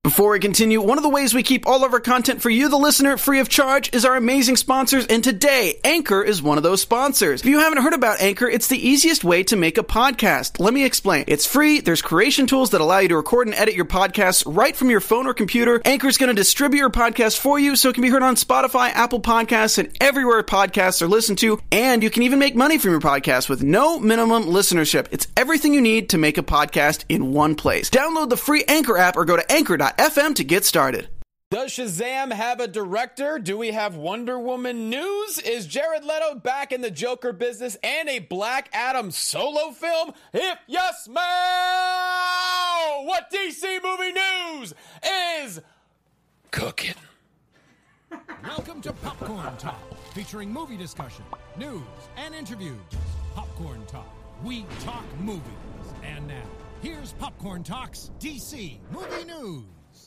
Before we continue, one of the ways we keep all of our content for you, the listener, free of charge is our amazing sponsors, and today, Anchor is one of those sponsors. If you haven't heard about Anchor, it's the easiest way to make a podcast. Let me explain. It's free, there's creation tools that allow you to record and edit your podcasts right from your phone or computer. Anchor's going to distribute your podcast for you so it can be heard on Spotify, Apple Podcasts, and everywhere podcasts are listened to, and you can even make money from your podcast with no minimum listenership. It's everything you need to make a podcast in one place. Download the free Anchor app or go to anchor.fm to get started. Does Shazam have a director? Do we have Wonder Woman news? Is Jared Leto back in the Joker business and a Black Adam solo film? If yes, ma'am, what DC movie news is cooking? Welcome to Popcorn Talk, featuring movie discussion, news, and interviews. Popcorn Talk, we talk movies. And now, here's Popcorn Talk's DC Movie News.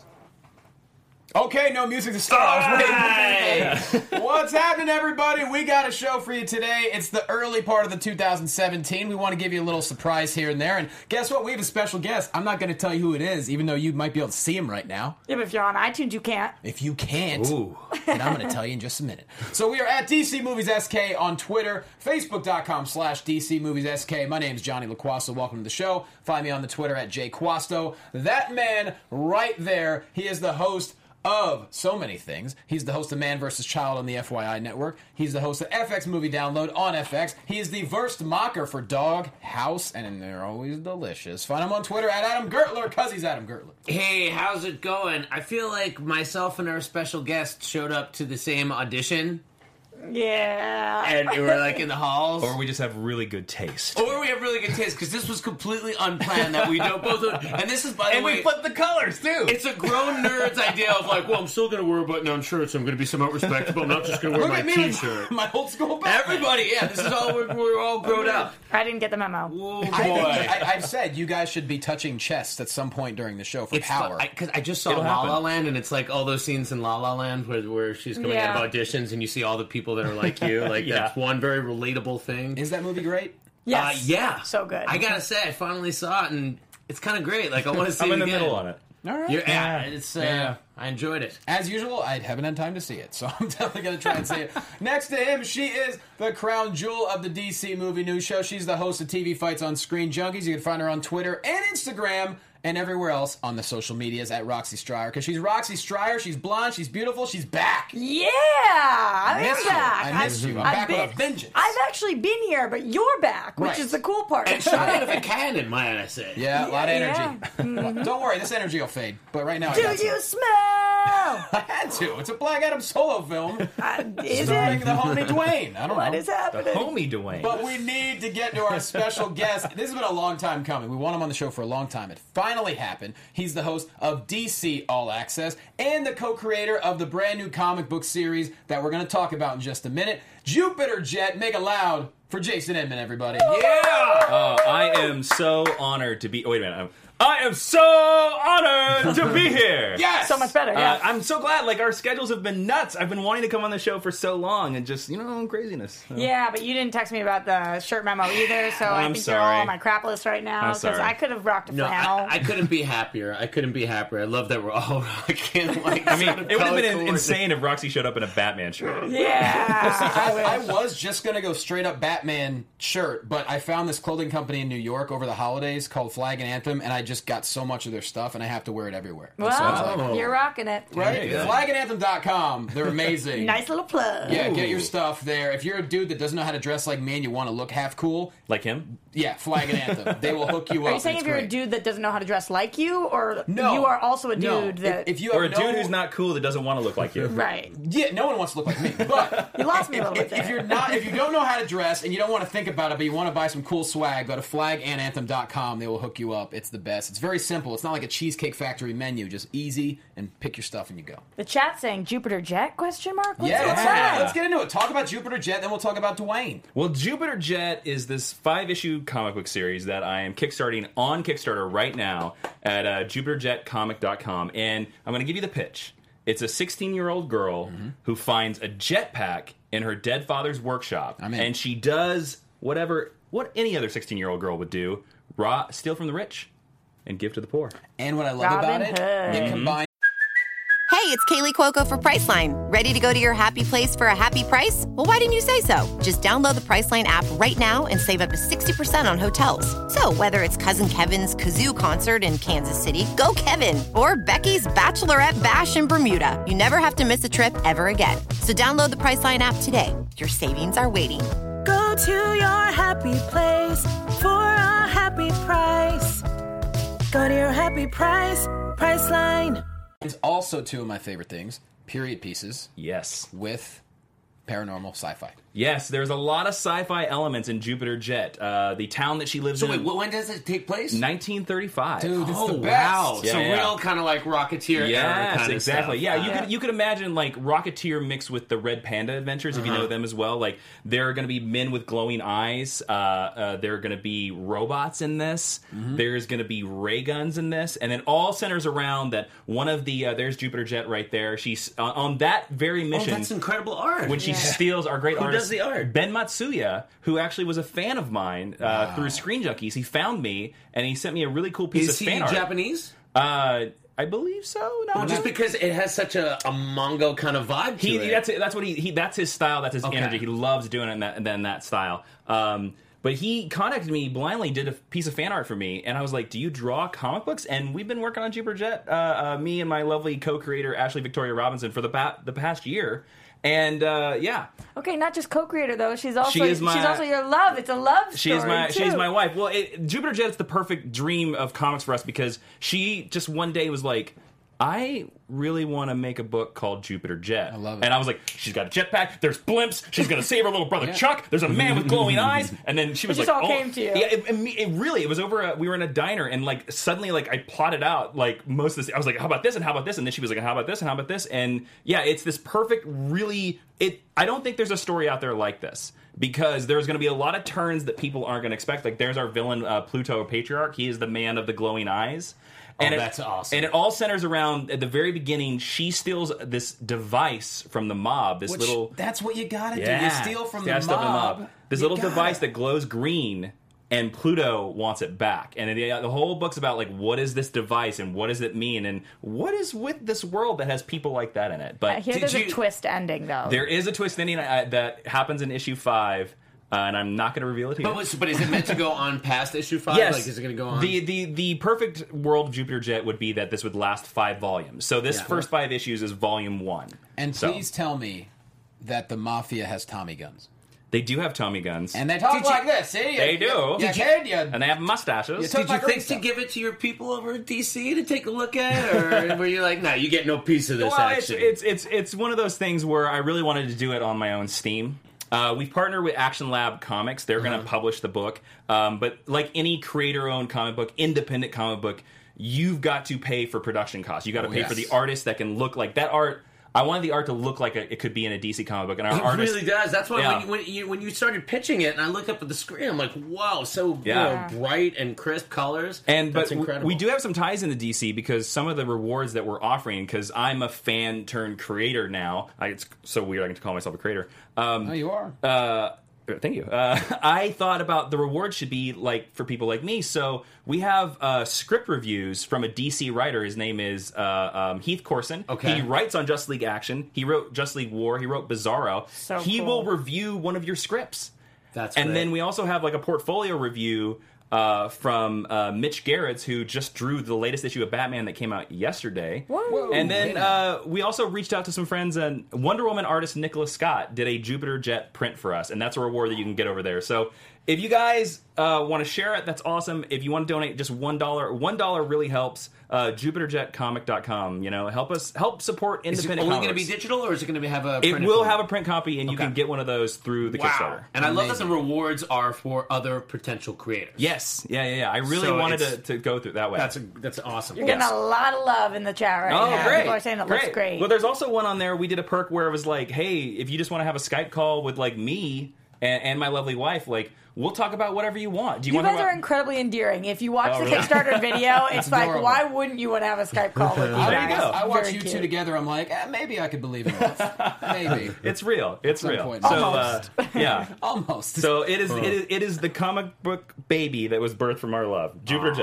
Okay, no music to start. Right. What's happening, everybody? We got a show for you today. It's the early part of the 2017. We want to give you a little surprise here and there. And guess what? We have a special guest. I'm not going to tell you who it is, even though you might be able to see him right now. Yeah, but if you're on iTunes, you can't. If you can't, then I'm going to tell you in just a minute. So we are at DC Movies SK on Twitter, Facebook.com/DC Movies SK. My name's Johnny LaQuasto. Welcome to the show. Find me on the Twitter at JQuasto. That man right there, he is the host of so many things. He's the host of Man vs. Child on the FYI Network. He's the host of FX Movie Download on FX. He is the Verst Mocker for Dog House, and they're always delicious. Find him on Twitter at Adam Gertler, because he's Adam Gertler. Hey, how's it going? I feel like myself and our special guest showed up to the same audition. Yeah. And we were like in the halls. Or we just have really good taste. Or we have really good taste, because this was completely unplanned that we don't both... And this is, by the way... And we flipped the colors, too! It's a grown nerd's idea of like, well, I'm still going to wear a button-down shirt, so I'm going to be somewhat respectable. I'm not just going to wear my T-shirt. My old school back. Everybody, yeah, this is all... We're all grown up. I didn't get the memo. Oh, boy. I've said you guys should be touching chests at some point during the show for power. Because I just saw La La Land, and it's like all those scenes in La La Land where she's coming out of auditions, and you see all the people that are like you. Like, that's one very relatable thing. Is that movie great? Yes. Yeah. So good. I gotta say, I finally saw it, and it's kind of great. Like, I want to see it again. I'm in the middle on it. All right. I enjoyed it. As usual, I haven't had time to see it, so I'm definitely going to try and see it. Next to him, she is the crown jewel of the DC Movie News Show. She's the host of TV Fights on Screen Junkies. You can find her on Twitter and Instagram and everywhere else on the social medias at Roxy Stryer. Because she's Roxy Stryer, she's blonde, she's beautiful, she's back. Yeah, I'm back. I missed you. I'm back with a vengeance. I've actually been here, but you're back, which is the cool part. And shot out of a cannon, might I say. Yeah, a lot of energy. Don't worry, this energy will fade. But right now, Do you smell? I had to. It's a Black Adam solo film. Is starring it? the homie Dwayne. I don't know. What is happening? The homie Dwayne. But we need to get to our special guest. This has been a long time coming. We want him on the show for a long time. It finally happened. He's the host of DC All Access and the co-creator of the brand new comic book series that we're going to talk about in just a minute. Jupiter Jet, make it loud for Jason Edmond, everybody. Yeah! I am so honored to be... Oh, wait a minute. I am so honored to be here. Yes! So much better, yeah. I'm so glad. Like, our schedules have been nuts. I've been wanting to come on the show for so long and just, craziness. So. Yeah, but you didn't text me about the shirt memo either, so I think sorry. you're all on my crap list right now, because I could have rocked a flannel. I couldn't be happier. I love that we're all rocking. It would have been insane if Roxy showed up in a Batman shirt. Yeah. I was just going to go straight up Batman shirt, but I found this clothing company in New York over the holidays called Flag and Anthem, and I just got so much of their stuff, and I have to wear it everywhere. Well, you're rocking it. Right? Flagandanthem.com. They're amazing. Nice little plug. Yeah, get your stuff there. If you're a dude that doesn't know how to dress like me and you want to look half cool... Like him? Yeah, Flag and Anthem. They will hook you up. Are you saying if you're a dude that doesn't know how to dress like you, or No. you are also a dude No. that... If you have Or a dude who's not cool that doesn't want to look like you. Right. Yeah, no one wants to look like me. But You lost me a little bit there. if you don't know how to dress and you don't want to think about it, but you want to buy some cool swag, go to flagandanthem.com. They will hook you up. It's the best. It's very simple. It's not like a Cheesecake Factory menu. Just easy and pick your stuff and you go. The chat saying Jupiter Jet, question mark? What's Yeah, that? let's get into it. Talk about Jupiter Jet, then we'll talk about Dwayne. Well, Jupiter Jet is this 5-issue comic book series that I am kickstarting on Kickstarter right now at jupiterjetcomic.com, and I'm going to give you the pitch. It's a 16-year-old girl who finds a jetpack in her dead father's workshop, and she does what any other 16-year-old girl would do, steal from the rich and give to the poor. And what I love about it, it combines it's Kaylee Cuoco for Priceline. Ready to go to your happy place for a happy price? Well, why didn't you say so? Just download the Priceline app right now and save up to 60% on hotels. So whether it's Cousin Kevin's Kazoo Concert in Kansas City, go Kevin, or Becky's Bachelorette Bash in Bermuda, you never have to miss a trip ever again. So download the Priceline app today. Your savings are waiting. Go to your happy place for a happy price. Go to your happy price, Priceline. It's also two of my favorite things, period pieces. Yes. With paranormal sci-fi. Yes, there's a lot of sci-fi elements in Jupiter Jet. The town that she lives in. So wait, when does it take place? 1935. Dude, it's the best. Wow. Yeah, so yeah. Real kind of like Rocketeer era Yes, kind of exactly. stuff. Yeah, you could imagine like Rocketeer mixed with the Red Panda Adventures, if you know them as well. Like there are going to be men with glowing eyes. There are going to be robots in this. There's going to be ray guns in this, and it all centers around that one of the. There's Jupiter Jet right there. She's on that very mission. Oh, that's incredible art. When she steals our great artist, does the art? Ben Matsuya, who actually was a fan of mine through Screen Junkies. He found me and he sent me a really cool piece of fan art. Is he Japanese? I believe so. No, Well, just because it has such a Mongo kind of vibe to it. That's what he. That's his style. That's his energy. He loves doing it in that style. But he contacted me blindly, did a piece of fan art for me, and I was like, "Do you draw comic books?" And we've been working on Jupiter Jet, me and my lovely co-creator Ashley Victoria Robinson for the past year. And yeah. Okay, not just co-creator though. She's also she's also your love. It's a love story. She's my wife. Well, Jupiter Jet is the perfect dream of comics for us because she just one day was like, I really want to make a book called Jupiter Jet. I love it. And I was like, she's got a jetpack, there's blimps, she's going to save her little brother Chuck, there's a man with glowing eyes, and then she was it like... It just all came to you. Yeah, it was over, we were in a diner, and like suddenly like I plotted out like most of this, I was like, how about this, and how about this, and then she was like, how about this, and how about this, and yeah, it's this perfect, really, I don't think there's a story out there like this. Because there's going to be a lot of turns that people aren't going to expect. Like, there's our villain, Pluto Patriarch. He is the man of the glowing eyes. And that's awesome. And it all centers around, at the very beginning, she steals this device from the mob. That's what you got to do. You steal from the mob. This little device that glows green, and Pluto wants it back. And the whole book's about, like, what is this device, and what does it mean, and what is with this world that has people like that in it. But there's a twist ending, though. There is a twist ending that happens in issue 5. And I'm not going to reveal it to you. But is it meant to go on past issue 5? Yes. Like, is it going to go on? The perfect world of Jupiter Jet would be that this would last 5 volumes. So this first 5 issues is volume 1. And please tell me that the Mafia has Tommy guns. They do have Tommy guns. And they talk like this, see? They do. And they have mustaches. Did you think to give it to your people over at DC to take a look at? Or were you like, nah, you get no piece of this action? It's one of those things where I really wanted to do it on my own steam. We've partnered with Action Lab Comics. They're going to publish the book. But like any creator-owned comic book, independent comic book, you've got to pay for production costs. You've got to pay for the artist that can look like that art. I wanted the art to look like it could be in a DC comic book, and our artist really does. That's why when you started pitching it, and I looked up at the screen, I'm like, wow, so bright and crisp colors. But incredible. We do have some ties into DC because some of the rewards that we're offering. Because I'm a fan turned creator now. It's so weird. I get to call myself a creator. You are. Thank you. I thought about the reward should be like for people like me. So we have script reviews from a DC writer. His name is Heath Corson. Okay. He writes on Justice League Action. He wrote Justice League War. He wrote Bizarro. He will review one of your scripts. That's and great. then we also have like a portfolio review from Mitch Gerrits, who just drew the latest issue of Batman that came out yesterday. Whoa. And then we also reached out to some friends, and Wonder Woman artist Nicholas Scott did a Jupiter Jet print for us, and that's a reward that you can get over there. So if you guys want to share it, that's awesome. If you want to donate just $1, $1 really helps. JupiterJetComic.com. Help support independent. Is it only going to be digital, or is it going to have a? It will have a print copy, and you can get one of those through the Kickstarter. And I love that the rewards are for other potential creators. Yes, yeah. I really wanted to go through that way. That's awesome. You're getting a lot of love in the chat right now. Great! People are saying it looks great. Well, there's also one on there. We did a perk where it was like, hey, if you just want to have a Skype call with like me and my lovely wife, like. We'll talk about whatever you want. You guys are incredibly endearing. If you watch the Kickstarter video, it's like, adorable. why wouldn't you want to have a Skype call with you There guys? you go. I watch Very you cute. two together. I'm like, maybe I could believe in love. Maybe. It's real. It's real. point. So, yeah. Almost. So it is the comic book baby that was birthed from our love, Jupiter Jet.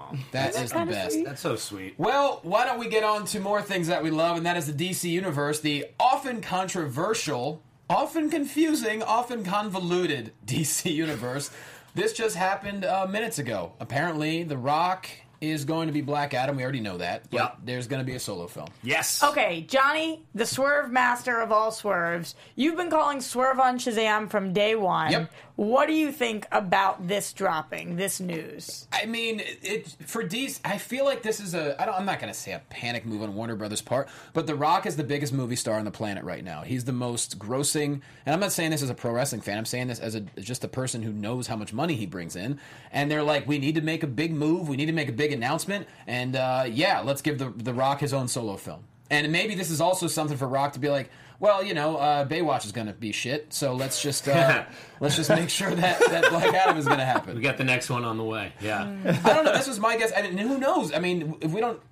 That is the best. Sweet. That's so sweet. Well, why don't we get on to more things that we love, and that is the DC Universe, the often controversial, often confusing, often convoluted DC Universe. This just happened minutes ago. Apparently, The Rock is going to be Black Adam. We already know that. But there's going to be a solo film. Yes. Okay, Johnny, the swerve master of all swerves. You've been calling Swerve on Shazam from day one. Yep. What do you think about this dropping, this news? I mean, for DC, I feel like this is I'm not going to say a panic move on Warner Brothers' part, but The Rock is the biggest movie star on the planet right now. He's the most grossing, and I'm not saying this as a pro wrestling fan. I'm saying this as just a person who knows how much money he brings in. And they're like, we need to make a big move. We need to make a big announcement. And let's give the Rock his own solo film. And maybe this is also something for Rock to be like, well, Baywatch is going to be shit, so let's just make sure that Black Adam is going to happen. We got the next one on the way. Yeah. I don't know. This was my guess. I mean, who knows? I mean, if we don't...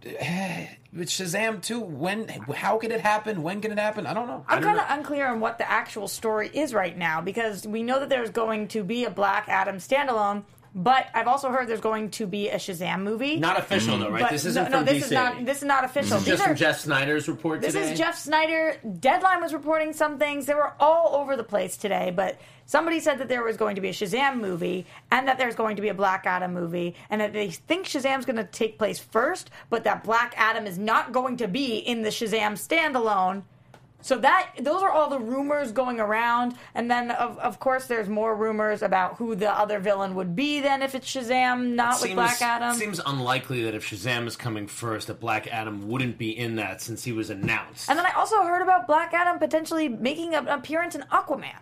With Shazam 2, how can it happen? When can it happen? I don't know. I'm kind of unclear on what the actual story is right now, because we know that there's going to be a Black Adam standalone, but I've also heard there's going to be a Shazam movie. Not official, though, right? But This isn't from this DC. This is not official. This is just from Jeff Snyder's report today? This is Jeff Snyder. Deadline was reporting some things. They were all over the place today, but somebody said that there was going to be a Shazam movie and that there's going to be a Black Adam movie and that they think Shazam's going to take place first, but that Black Adam is not going to be in the Shazam standalone. So those are all the rumors going around, and then of course there's more rumors about who the other villain would be then if it's Shazam, not with Black Adam. It seems unlikely that if Shazam is coming first, that Black Adam wouldn't be in that since he was announced. And then I also heard about Black Adam potentially making an appearance in Aquaman.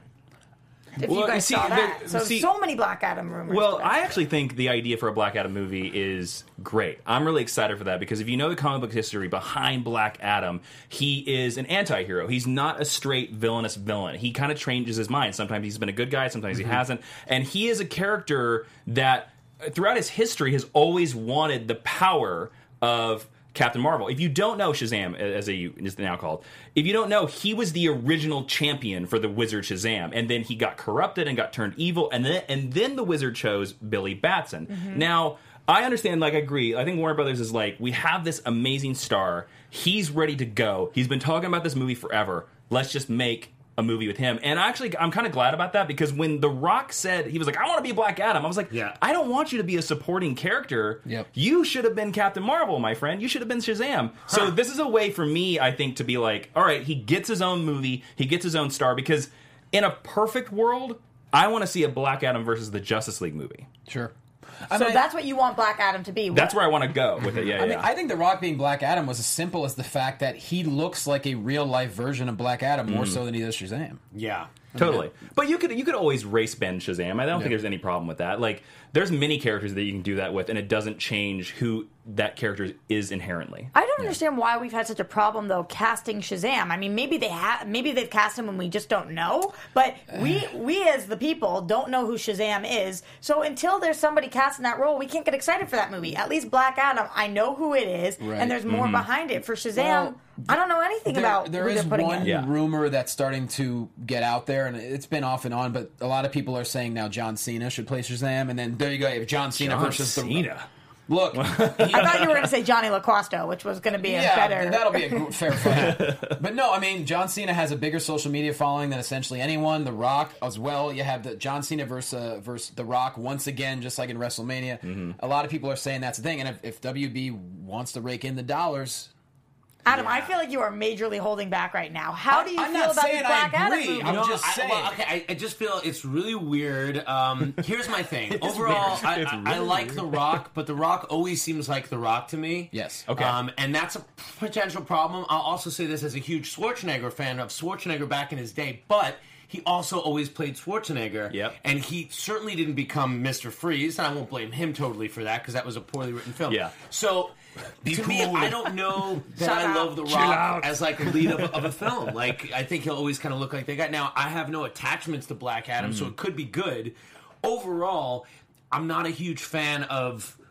If you guys saw that. So many Black Adam rumors. Well, today. I actually think the idea for a Black Adam movie is great. I'm really excited for that because if you know the comic book history behind Black Adam, he is an anti-hero. He's not a straight villainous villain. He kind of changes his mind. Sometimes he's been a good guy, sometimes he hasn't. And he is a character that, throughout his history, has always wanted the power of Captain Marvel. If you don't know Shazam, as is now called, if you don't know, he was the original champion for the Wizard Shazam, and then he got corrupted and got turned evil, and then the Wizard chose Billy Batson. Now, I understand, I agree. I think Warner Brothers is like, we have this amazing star. He's ready to go. He's been talking about this movie forever. Let's just make a movie with him. And I'm kind of glad about that because when The Rock said, he was like, I want to be Black Adam, I was like, I don't want you to be a supporting character. You should have been Captain Marvel, my friend. You should have been Shazam. So this is a way for me, I think, to be like, all right, he gets his own movie, he gets his own star, because in a perfect world, I want to see a Black Adam versus the Justice League movie. Sure. So that's what you want Black Adam to be. That's where I want to go with it. I think The Rock being Black Adam was as simple as the fact that he looks like a real life version of Black Adam more so than he does Shazam. Yeah. Totally. But you could always race bend Shazam. I don't think there's any problem with that. Like, there's many characters that you can do that with, and it doesn't change who that character is inherently. I don't understand why we've had such a problem, though, casting Shazam. I mean, maybe they've cast him and we just don't know, but we as the people don't know who Shazam is, so until there's somebody cast in that role, we can't get excited for that movie. At least Black Adam, I know who it is, and there's more behind it. For Shazam, I don't know anything about there who is they're putting one in. rumor that's starting to get out there, and it's been off and on, but a lot of people are saying now John Cena should play Shazam, and then there you go, you have John Cena versus Cena. Look, I thought you were going to say Johnny LaQuasto, which was going to be a better... that'll be a fair fight. But no, I mean, John Cena has a bigger social media following than essentially anyone. The Rock as well. You have the John Cena versus The Rock once again, just like in WrestleMania. A lot of people are saying that's the thing, and if WB wants to rake in the dollars... Adam, I feel like you are majorly holding back right now. How do you feel about this Black Adam movie? I'm just saying. I just feel it's really weird. Here's my thing. Overall, I like The Rock, but The Rock always seems like The Rock to me. Yes. Okay. And that's a potential problem. I'll also say this as a huge Schwarzenegger fan of Schwarzenegger back in his day, but he also always played Schwarzenegger. Yep. And he certainly didn't become Mr. Freeze, and I won't blame him totally for that because that was a poorly written film. Yeah. So... to me, I don't know that I love The Rock as like a lead of a film. Like, I think he'll always kind of look like that guy. Now, I have no attachments to Black Adam, so it could be good. Overall, I'm not a huge fan of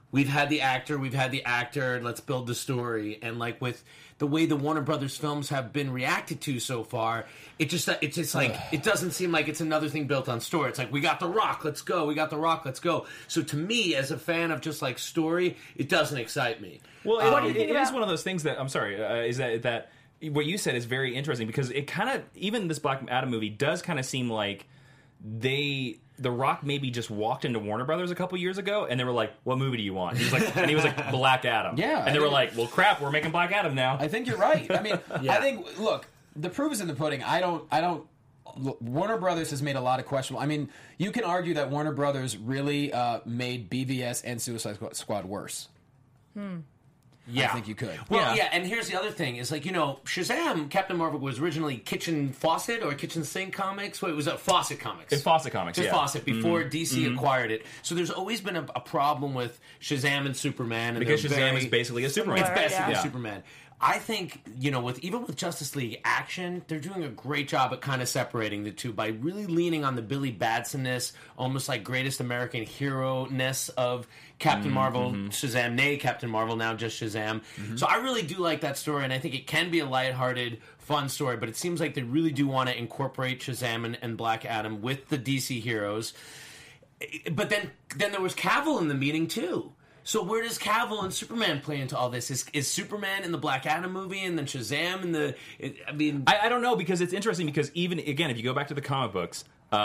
we've had the actor, let's build the story. And like with the way the Warner Brothers films have been reacted to so far, it's just like, it doesn't seem like it's another thing built on story. It's like, we got The Rock, let's go. We got The Rock, let's go. So to me, as a fan of just like story, it doesn't excite me. Well, it is one of those things that, I'm sorry, is that what you said is very interesting, because it kind of, even this Black Adam movie does kind of seem like The Rock maybe just walked into Warner Brothers a couple years ago, and they were like, "What movie do you want?" He was like, "Black Adam." Yeah, and they were like, "Well, crap, we're making Black Adam now." I think you're right. I mean, I think, look, the proof is in the pudding. I don't. Warner Brothers has made a lot of questionable. I mean, you can argue that Warner Brothers really made BVS and Suicide Squad worse. Yeah. I think you could. Well, yeah, and here's the other thing. Is like, Shazam, Captain Marvel was originally Kitchen Faucet or Kitchen Sink Comics. Well, it was Fawcett Comics. It's Fawcett Comics, Just Fawcett, before DC acquired it. So there's always been a problem with Shazam and Superman. And because Shazam is basically a Superman. It's basically a Superman. I think, with Justice League Action, they're doing a great job at kind of separating the two by really leaning on the Billy Batson-ness, almost like greatest American hero-ness of Captain Marvel, Shazam, nay Captain Marvel, now just Shazam. So I really do like that story, and I think it can be a lighthearted, fun story, but it seems like they really do want to incorporate Shazam and Black Adam with the DC heroes. But then there was Cavill in the meeting, too. So where does Cavill and Superman play into all this? Is Superman in the Black Adam movie and then Shazam in the... I don't know, because it's interesting, because even, again, if you go back to the comic books,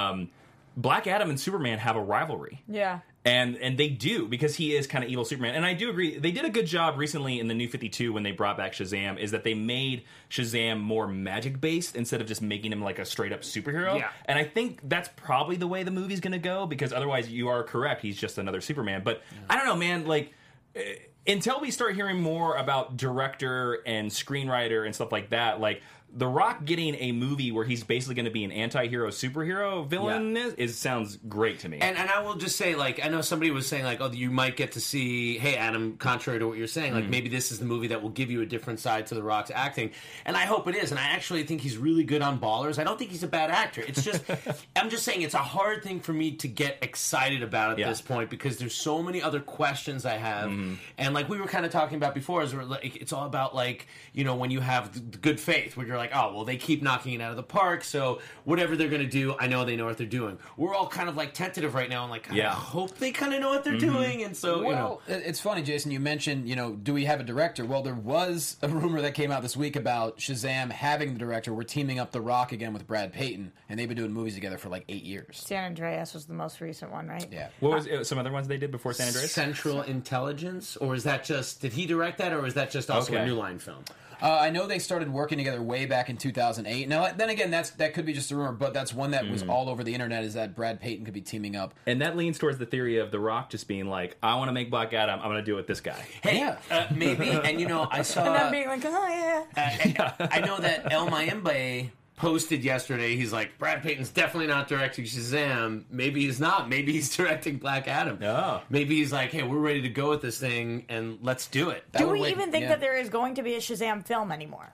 Black Adam and Superman have a rivalry. Yeah. And they do, because he is kind of evil Superman. And I do agree, they did a good job recently in the New 52 when they brought back Shazam, is that they made Shazam more magic-based instead of just making him like a straight-up superhero. Yeah. And I think that's probably the way the movie's going to go, because otherwise you are correct, he's just another Superman. But I don't know, man, like... until we start hearing more about director and screenwriter and stuff like that, like The Rock getting a movie where he's basically going to be an anti-hero superhero villain sounds great to me. And I will just say, like, I know somebody was saying, like, oh, you might get to see, hey, Adam, contrary to what you're saying, like, maybe this is the movie that will give you a different side to The Rock's acting. And I hope it is. And I actually think he's really good on Ballers. I don't think he's a bad actor. It's just, I'm just saying, it's a hard thing for me to get excited about at this point, because there's so many other questions I have. And like we were kind of talking about before, is like, it's all about, like, when you have good faith, where you're like, oh, well, they keep knocking it out of the park, so whatever they're going to do, I know they know what they're doing. We're all kind of like tentative right now, and like, I hope they kind of know what they're doing. And so, it's funny, Jason, you mentioned, do we have a director? Well, there was a rumor that came out this week about Shazam having the director. We're teaming up The Rock again with Brad Payton, and they've been doing movies together for like 8 years. San Andreas was the most recent one, right? Yeah. What was some other ones they did before San Andreas? Central Intelligence, or is that just, did he direct that, or is that just also a New Line film? I know they started working together way back in 2008. Now, then again, that could be just a rumor, but that's one that was all over the internet, is that Brad Payton could be teaming up. And that leans towards the theory of The Rock just being like, I want to make Black Adam, I'm going to do it with this guy. Hey, maybe. And, I saw... And then being like, oh, yeah. I know that El Mayimbe posted yesterday, he's like, Brad Payton's definitely not directing Shazam. Maybe he's not. Maybe he's directing Black Adam. Oh. Maybe he's like, hey, we're ready to go with this thing, and let's do it. Do we even think that there is going to be a Shazam film anymore?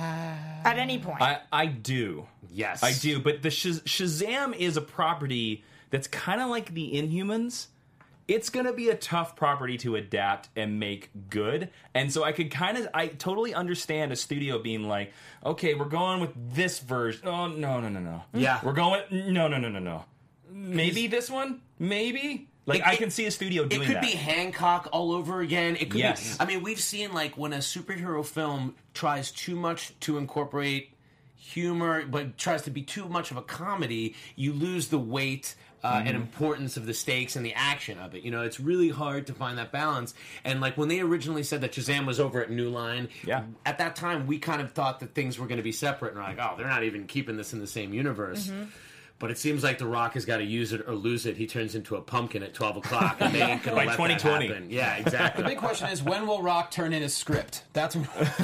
At any point? I do. Yes. I do, but the Shazam is a property that's kind of like the Inhumans. It's going to be a tough property to adapt and make good. And so I totally understand a studio being like, okay, we're going with this version. Oh, no. Yeah. We're going, no. Maybe this one? Maybe? Like, I can see a studio doing that. It could be Hancock all over again. It could be. I mean, we've seen, like, when a superhero film tries too much to incorporate humor, but tries to be too much of a comedy, you lose the weight and importance of the stakes and the action of it. It's really hard to find that balance. And like when they originally said that Shazam was over at New Line, at that time we kind of thought that things were going to be separate, and we're like, oh, they're not even keeping this in the same universe. But it seems like The Rock has got to use it or lose it. He turns into a pumpkin at 12 o'clock, and they ain't going to let 2020. That happen. Yeah, exactly. The big question is, when will Rock turn in his script? That's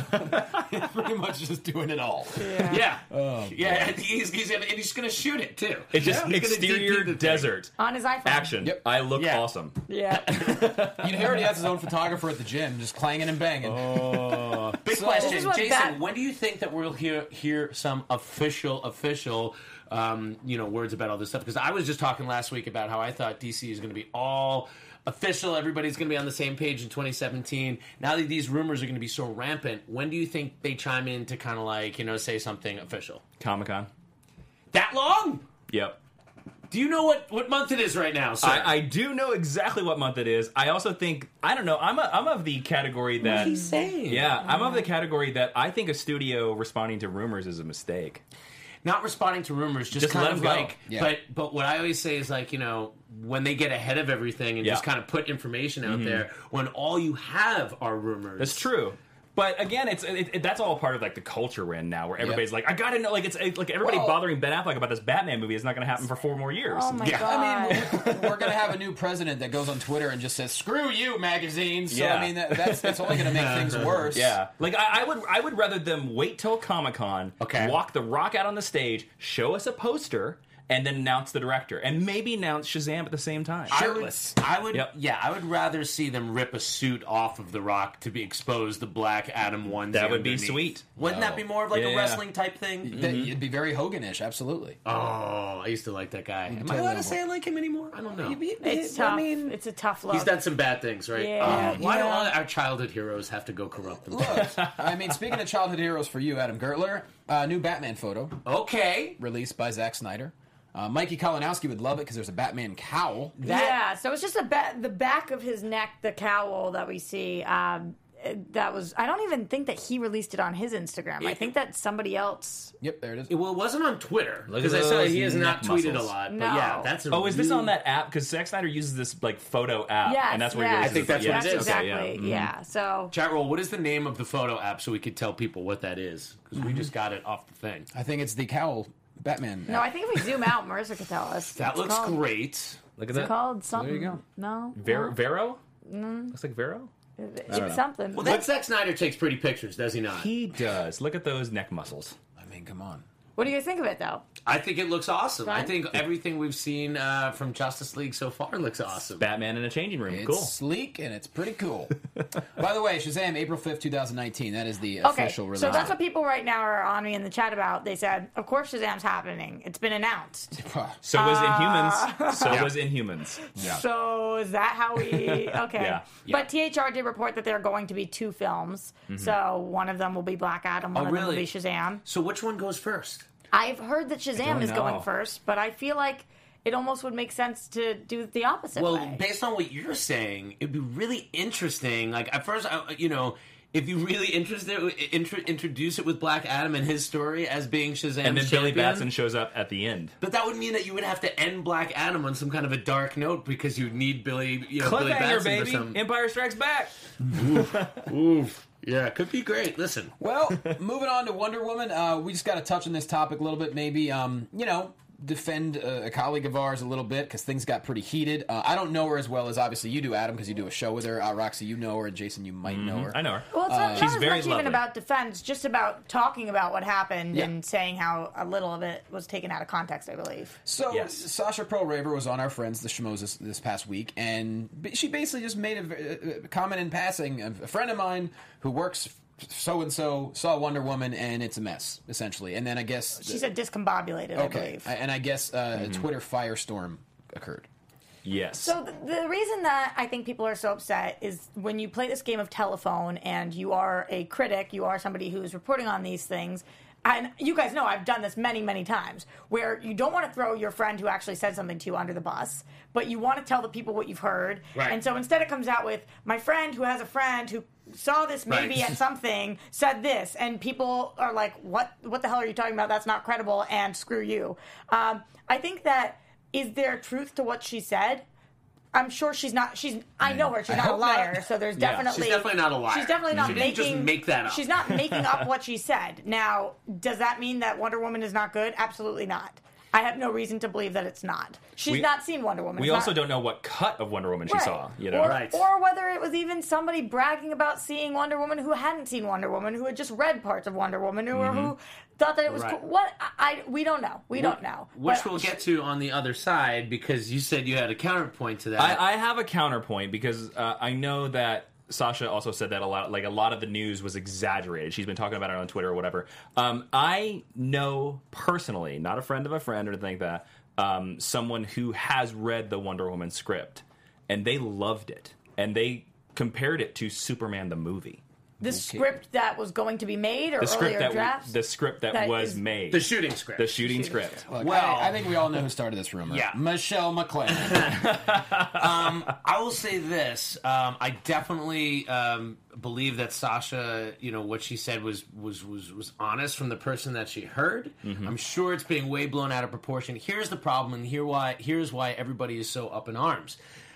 pretty much just doing it all. Yeah. I think he's going to shoot it, too. It's just exterior desert. On his iPhone. Action. Yep. I look awesome. Yeah. He already has his own photographer at the gym, just clanging and banging. Big question. Jason, when do you think that we'll hear some official words about all this stuff. Because I was just talking last week about how I thought DC is going to be all official. Everybody's going to be on the same page in 2017. Now that these rumors are going to be so rampant, when do you think they chime in to kind of like, say something official? Comic-Con. That long? Yep. Do you know what month it is right now, sir? I do know exactly what month it is. I also think, I don't know, I'm of the category that... What he's saying. Yeah, I'm of the category that I think a studio responding to rumors is a mistake. Not responding to rumors, just let kind them of go. like... Yeah. But what I always say is like, when they get ahead of everything and just kind of put information out there, when all you have are rumors... That's true. But again, that's all part of like the culture we're in now, where everybody's like, I gotta know, like it's like everybody bothering Ben Affleck about this Batman movie is not going to happen for 4 more years. Oh my god! I mean, we're going to have a new president that goes on Twitter and just says, "Screw you, magazines." So I mean, that's only going to make things worse. Yeah, like I would rather them wait till Comic-Con, walk The Rock out on the stage, show us a poster, and then announce the director, and maybe announce Shazam at the same time. Shirtless. I would rather see them rip a suit off of The Rock to be exposed the Black Adam onesie. That would be underneath. Sweet. Wouldn't that be more of like a wrestling type thing? It'd be very Hogan-ish, absolutely. Oh, I used to like that guy. Am I allowed to say I like him anymore? I don't know. It's tough. It's a tough look. He's done some bad things, right? Yeah. Why do all our childhood heroes have to go corrupt themselves? I mean, speaking of childhood heroes for you, Adam Gertler, new Batman photo. Okay. Released by Zack Snyder. Mikey Kalinowski would love it because there's a Batman cowl. So it's just the back of his neck, the cowl that we see. That was, I don't even think that he released it on his Instagram. I think that somebody else. Yep, there it is. Well, it wasn't on Twitter. Look Because at I saw those he has not neck tweeted muscles. a lot. No. But yeah, that's a Is this on that app? Because Zack Snyder uses this like photo app, Yes, and that's where he yes. releases I think that's it. what it is. Exactly. Okay, Yeah. So Chat roll, what is the name of the photo app so we could tell people what that is? Because we just got it off the thing. I think it's the cowl Batman. no, I think if we zoom out, Marissa could tell us. That It's looks called- great. Look at It's that. called something. There you go. No, Vero? Looks like Vero. it's something. Well, that Zack Snyder takes pretty pictures, does he not? He does. Look at those neck muscles. I mean, come on. What do you guys think of it, though? I think it looks awesome. Fun? I think everything we've seen from Justice League so far looks awesome. Batman in a changing room. It's Cool. sleek and it's pretty cool. By the way, Shazam, April 5th, 2019. That is the Okay, official release. so that's what people right now are on me in the chat about. They said, of course Shazam's happening. It's been announced. So was Inhumans. So was Inhumans. Yeah. So is that how we... Okay. Yeah. But THR did report that there are going to be 2 films. So one of them will be Black Adam, one of them will really? be Shazam. So which one goes first? I've heard that Shazam don't is know. going first, but I feel like it almost would make sense to do it the opposite Well, way. based on what you're saying, it'd be really interesting. Like, at first, if you really introduce it with Black Adam and his story as being Shazam, And then Billy Batson shows up at the end. But that would mean that you would have to end Black Adam on some kind of a dark note because you need Billy Cliffhanger, Batson for baby. some. Empire Strikes Back. Oof. Yeah, it could be great. Listen. Well, moving on to Wonder Woman, we just got to touch on this topic a little bit. Maybe, defend a colleague of ours a little bit because things got pretty heated. I don't know her as well as obviously you do, Adam, because you do a show with her. Roxy, you know her, and Jason, you might know her. I know her. Well, it's not she's as very much lovely. even about defense, just about talking about what happened Yeah. and saying how a little of it was taken out of context, I believe. So Yes. Sasha Pearl Raver was on Our Friends, the Schmoes, this past week, and she basically just made a comment in passing. A friend of mine who works so-and-so saw Wonder Woman, and it's a mess, essentially. And then I guess... She said discombobulated, I believe. And I guess a Twitter firestorm occurred. Yes. So the reason that I think people are so upset is when you play this game of telephone and you are a critic, you are somebody who's reporting on these things, and you guys know I've done this many, many times, where you don't want to throw your friend who actually said something to you under the bus, but you want to tell the people what you've heard. Right. And so instead it comes out with, my friend who has a friend who saw this maybe Right. at something, said this, and people are like, what the hell are you talking about? That's not credible, and screw you. I think that, is there truth to what she said? I'm sure she's not. I know her. She's I not a hope liar. not. So there's Yeah. definitely. She's definitely not a liar. She's definitely not She didn't making. just make that up. She's not making up what she said. Now, does that mean that Wonder Woman is not good? Absolutely not. I have no reason to believe that it's not. She's not seen Wonder Woman. We It's also not- don't know what cut of Wonder Woman she Right. saw. You know, or, Right. or whether it was even somebody bragging about seeing Wonder Woman who hadn't seen Wonder Woman, who had just read parts of Wonder Woman, or who thought that it was Right. cool. What? We don't know. We don't know. Which But we'll get to on the other side because you said you had a counterpoint to that. I have a counterpoint because I know that Sasha also said that a lot of the news was exaggerated. She's been talking about it on Twitter or whatever. I know personally, not a friend of a friend or anything like that, someone who has read the Wonder Woman script, and they loved it, and they compared it to Superman the movie. The script that was going to be made, or The script earlier drafts? the script that was made. The shooting script. The shooting script. Look, Well- I think we all know who started this rumor. Yeah. Michelle McClane. I will say this. I definitely believe that Sasha, what she said was honest from the person that she heard. I'm sure it's being way blown out of proportion. Here's the problem, and here's why everybody is so up in arms.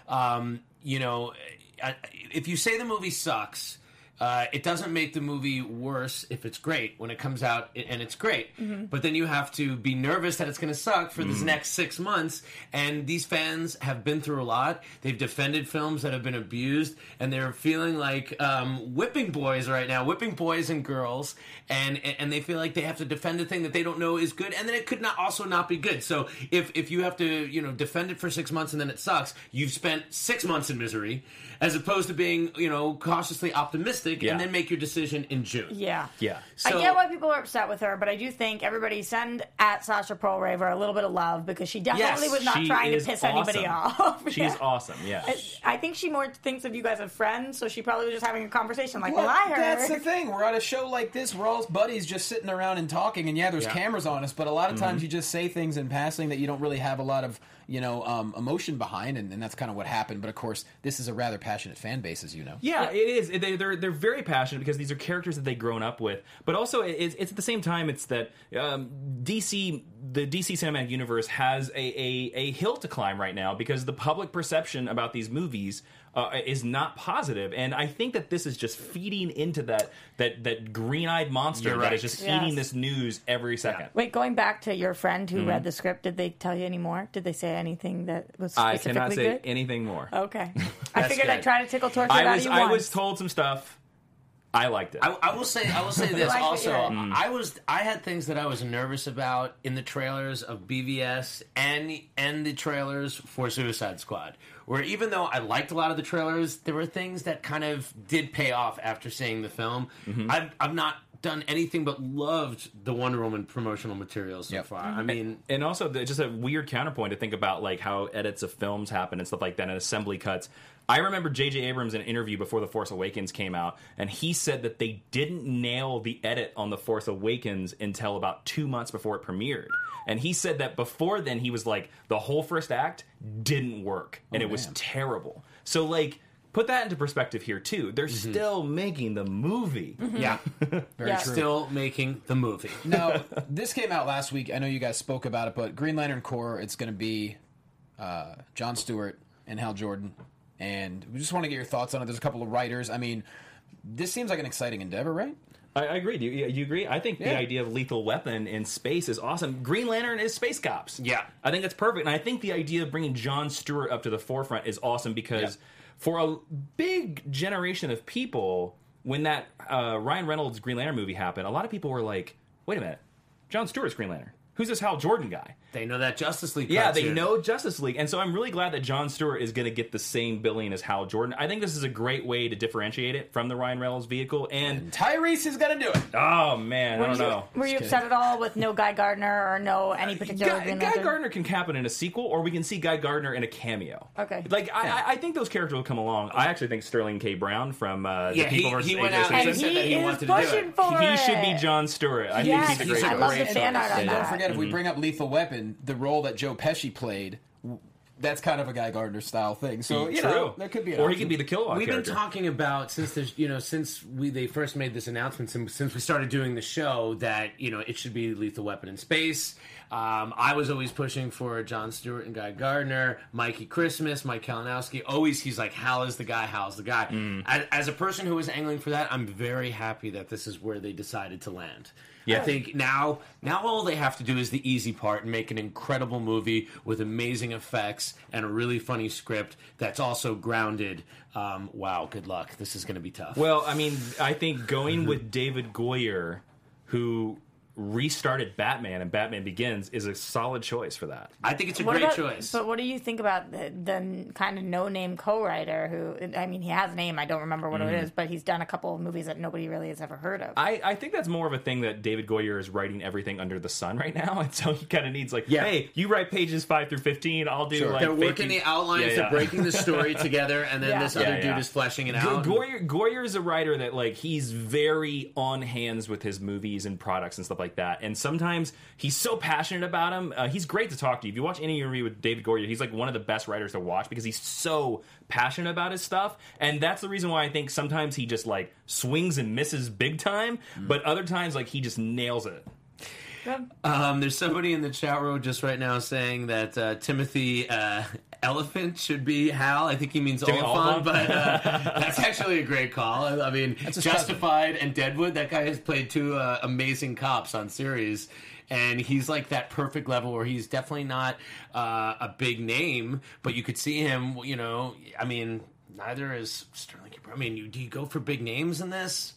If you say the movie sucks, it doesn't make the movie worse if it's great when it comes out and it's great. But then you have to be nervous that it's going to suck for this next 6 months. And these fans have been through a lot. They've defended films that have been abused, and they're feeling like whipping boys right now, whipping boys and girls. And they feel like they have to defend a thing that they don't know is good, and then it could not be good. So if you have to defend it for 6 months and then it sucks, you've spent 6 months in misery, as opposed to being cautiously optimistic and then make your decision in June. Yeah. So, I get why people are upset with her, but I do think everybody send at Sasha Perl-Raver a little bit of love, because she definitely was not she trying to is piss awesome. anybody off. She's awesome, yes. I think she more thinks of you guys as friends, so she probably was just having a conversation like, well, I heard. That's the thing. We're at a show like this. We're all buddies just sitting around and talking, and there's cameras on us, but a lot of times you just say things in passing that you don't really have a lot of emotion behind, and that's kind of what happened. But of course, this is a rather passionate fan base, as you know. Yeah, it is. They're very passionate because these are characters that they've grown up with. But also, it's at the same time, it's that the DC Cinematic Universe has a hill to climb right now, because the public perception about these movies is not positive, and I think that this is just feeding into that green-eyed monster that is just feeding this news every second. Wait, going back to your friend who read the script, did they tell you any more? Did they say anything that was specifically I cannot say good? anything more. Okay. I figured good. I'd try to tickle torture out of you I once. was told some stuff. I liked it. I will say this like also. it, I had things that I was nervous about in the trailers of BVS and the trailers for Suicide Squad, where even though I liked a lot of the trailers, there were things that kind of did pay off after seeing the film. I've not done anything but loved the Wonder Woman promotional materials so far. I mean, and also just a weird counterpoint to think about, like how edits of films happen and stuff like that, and assembly cuts. I remember J.J. Abrams in an interview before The Force Awakens came out, and he said that they didn't nail the edit on The Force Awakens until about 2 months before it premiered. And he said that before then, he was like, the whole first act didn't work, and it was terrible. So, like, put that into perspective here, too. They're still making the movie. yeah, Yeah. still making the movie. Now, this came out last week. I know you guys spoke about it, but Green Lantern Corps, it's going to be Jon Stewart and Hal Jordan. And we just want to get your thoughts on it. There's a couple of writers. I mean, this seems like an exciting endeavor, right? I agree. Do you agree? I think the idea of Lethal Weapon in space is awesome. Green Lantern is space cops. Yeah. I think that's perfect. And I think the idea of bringing Jon Stewart up to the forefront is awesome, because for a big generation of people, when that Ryan Reynolds Green Lantern movie happened, a lot of people were like, wait a minute, Jon Stewart's Green Lantern. Who's this Hal Jordan guy? They know that Justice League. Yeah, cartoon. they know Justice League. And so I'm really glad that Jon Stewart is going to get the same billing as Hal Jordan. I think this is a great way to differentiate it from the Ryan Reynolds vehicle. And Tyrese is going to do it. oh, man, I don't know. Were you upset at all with no Guy Gardner or no any particular Green Guy Lantern? Gardner can happen in a sequel, or we can see Guy Gardner in a cameo. Okay. Like, I think those characters will come along. I actually think Sterling K. Brown from The People vs. he went AJ out and Simpson, said that he is wanted to do pushing it. for he it. should be Jon Stewart. I Yes, think he's a great I love choice. the fan art on And that. don't forget, if we bring up Lethal Weapon, the role that Joe Pesci played, that's kind of a Guy Gardner style thing. So, you know, there could be an Or he option. could be the Kilowog We've character. been talking about since they first made this announcement, since we started doing the show, that it should be Lethal Weapon in space. I was always pushing for Jon Stewart and Guy Gardner, Mikey Christmas, Mike Kalinowski. Always, he's like, Hal is the guy. Hal's the guy. As a person who was angling for that, I'm very happy that this is where they decided to land. Yeah. I think now all they have to do is the easy part and make an incredible movie with amazing effects and a really funny script that's also grounded. Wow, good luck. This is going to be tough. Well, I mean, I think going with David Goyer, who restarted Batman and Batman Begins is a solid choice for that. I think it's a What great about- choice. But what do you think about the kind of no-name co-writer who, I mean, he has a name, I don't remember what it is, but he's done a couple of movies that nobody really has ever heard of. I think that's more of a thing that David Goyer is writing everything under the sun right now, and so he kind of needs hey, you write pages 5 through 15, I'll do like They're working the outlines, they're breaking the story together, and then this other dude is fleshing it out. Goyer is a writer that like he's very on hands with his movies and products and stuff like that, and sometimes he's so passionate about him. He's great to talk to. If you watch any interview with David Goyer, he's like one of the best writers to watch because he's so passionate about his stuff, and that's the reason why I think sometimes he just like swings and misses big time, but other times like he just nails it. There's somebody in the chat room just right now saying that Timothy Elephant should be Hal. I think he means Oliphant, but that's actually a great call. I mean, Justified and Deadwood, that guy has played 2 amazing cops on series. And he's like that perfect level where he's definitely not a big name, but you could see him, you know, I mean, neither is Sterling Cooper. I mean, do you go for big names in this?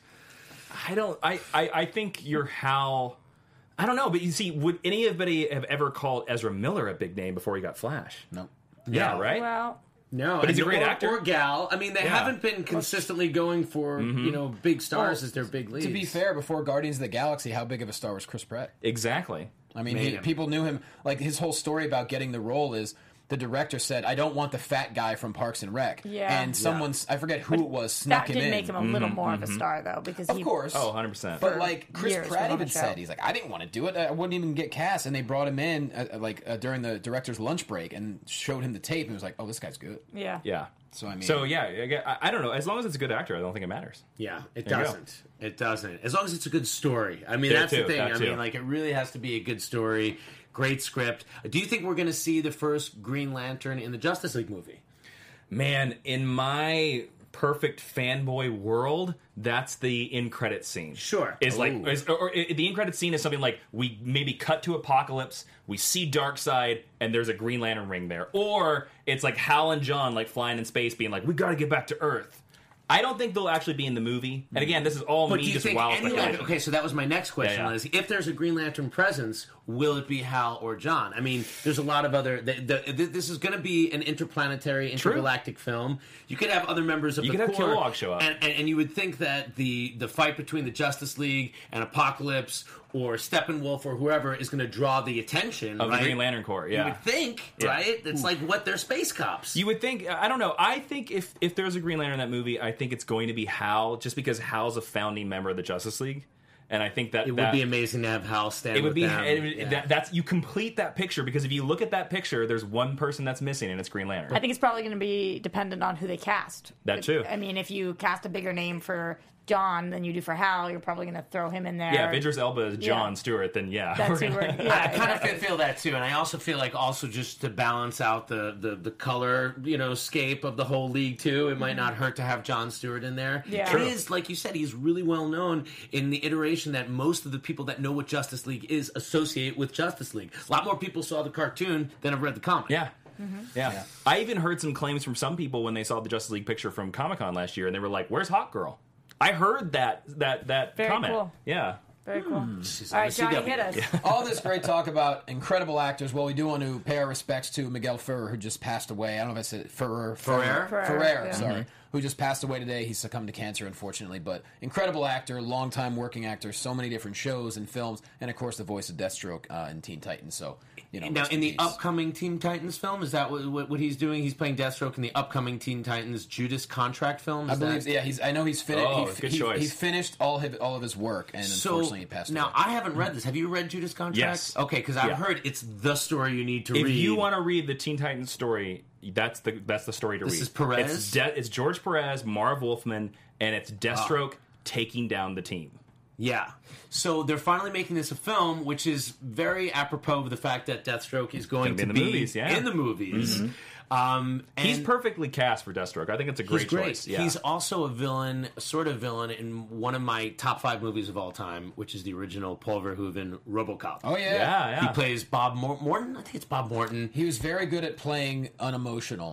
I think you're Hal. I don't know, but you see, would anybody have ever called Ezra Miller a big name before he got Flash? No. Yeah, right? Well, No, but he's a great actor. Or gal. I mean, they haven't been consistently going for big stars as their big leads. To be fair, before Guardians of the Galaxy, how big of a star was Chris Pratt? Exactly. I mean, people knew him. Like, his whole story about getting the role is the director said, I don't want the fat guy from Parks and Rec. Yeah. And someone's, I forget who it was, snuck that him did in. make him a little more of a star, though, because Of course. Oh, 100%. But, like, Chris years Pratt on even the show. said, he's like, I didn't want to do it. I wouldn't even get cast. And they brought him in, during the director's lunch break and showed him the tape. And he was like, oh, this guy's good. Yeah. Yeah. So, I mean... So, yeah, I don't know. As long as it's a good actor, I don't think it matters. Yeah, it There you doesn't. It doesn't. As long as it's a good story. I mean, There that's too, the thing. that I too. mean, like, it really has to be a good story, great script. Do you think we're going to see the first Green Lantern in the Justice League movie? Man, in my perfect fanboy world, that's the in credit scene. Sure. Is like, the in credit scene is something like we maybe cut to Apocalypse, we see Darkseid, and there's a Green Lantern ring there, or it's like Hal and John like flying in space, being like, we got to get back to Earth. I don't think they'll actually be in the movie. And again, this is all But me do you just think wild any speculation. okay, so that was my next question, Yeah. Liz. If there's a Green Lantern presence, will it be Hal or John? I mean, there's a lot of other... this is going to be an interplanetary, intergalactic film. You could have other members of You the could have Corps. Kilowog show up. And you would think that the fight between the Justice League and Apocalypse or Steppenwolf or whoever is going to draw the attention Of right? the Green Lantern Corps, yeah. You would think, right? It's like, what, they're space cops. You would think, I don't know, I think if there's a Green Lantern in that movie, I think it's going to be Hal, just because Hal's a founding member of the Justice League. And I think that It would be amazing to have Hal stand It would with be them. that's you complete that picture, because if you look at that picture, there's one person that's missing, and it's Green Lantern. I think it's probably going to be dependent on who they cast. That too. I mean, if you cast a bigger name for John than you do for Hal, you're probably going to throw him in there. Yeah, if Idris Elba is John Yeah. Stewart, then yeah. That's who we're, yeah, I kind exactly. of feel that too, and I also feel like just to balance out the color scape of the whole league too. It might not hurt to have Jon Stewart in there. Yeah. It True. is, like you said, he's really well known in the iteration that most of the people that know what Justice League is associate with Justice League. A lot more people saw the cartoon than have read the comic. Yeah. Yeah. I even heard some claims from some people when they saw the Justice League picture from Comic-Con last year, and they were like, "Where's Hawk Girl?" I heard that Very comment. cool. Yeah. Very cool. All She's right, on the Johnny, CW. hit us. All this great talk about incredible actors. Well, we do want to pay our respects to Miguel Ferrer, who just passed away. I don't know if I said it. Ferrer, yeah. sorry. Who just passed away today. He succumbed to cancer, unfortunately. But incredible actor, long-time working actor, so many different shows and films, and, of course, the voice of Deathstroke in Teen Titans. So, Now, rest in the peace. upcoming Teen Titans film, is that what he's doing? He's playing Deathstroke in the upcoming Teen Titans Judas contract film? I believe, yeah. I know he's finished. Oh, good choice. He's finished all of his work, and unfortunately, he passed now away. I haven't read this. Have you read Judas Contract? Yes. Okay, because I've Yeah. heard it's the story you need to If read. you want to read the Teen Titans story, that's the story to read. This is Perez? It's George Perez, Marv Wolfman, and it's Deathstroke taking down the team. Yeah. So they're finally making this a film, which is very apropos of the fact that Deathstroke is going to Gonna be be in the movies, yeah. in the movies. And He's perfectly cast for Deathstroke. I think it's a great he's great. choice. Yeah. He's also a sort of villain in one of my top 5 movies of all time, which is the original Paul Verhoeven RoboCop. Oh, yeah. yeah. He plays Bob Morton. I think it's Bob Morton. He was very good at playing unemotional,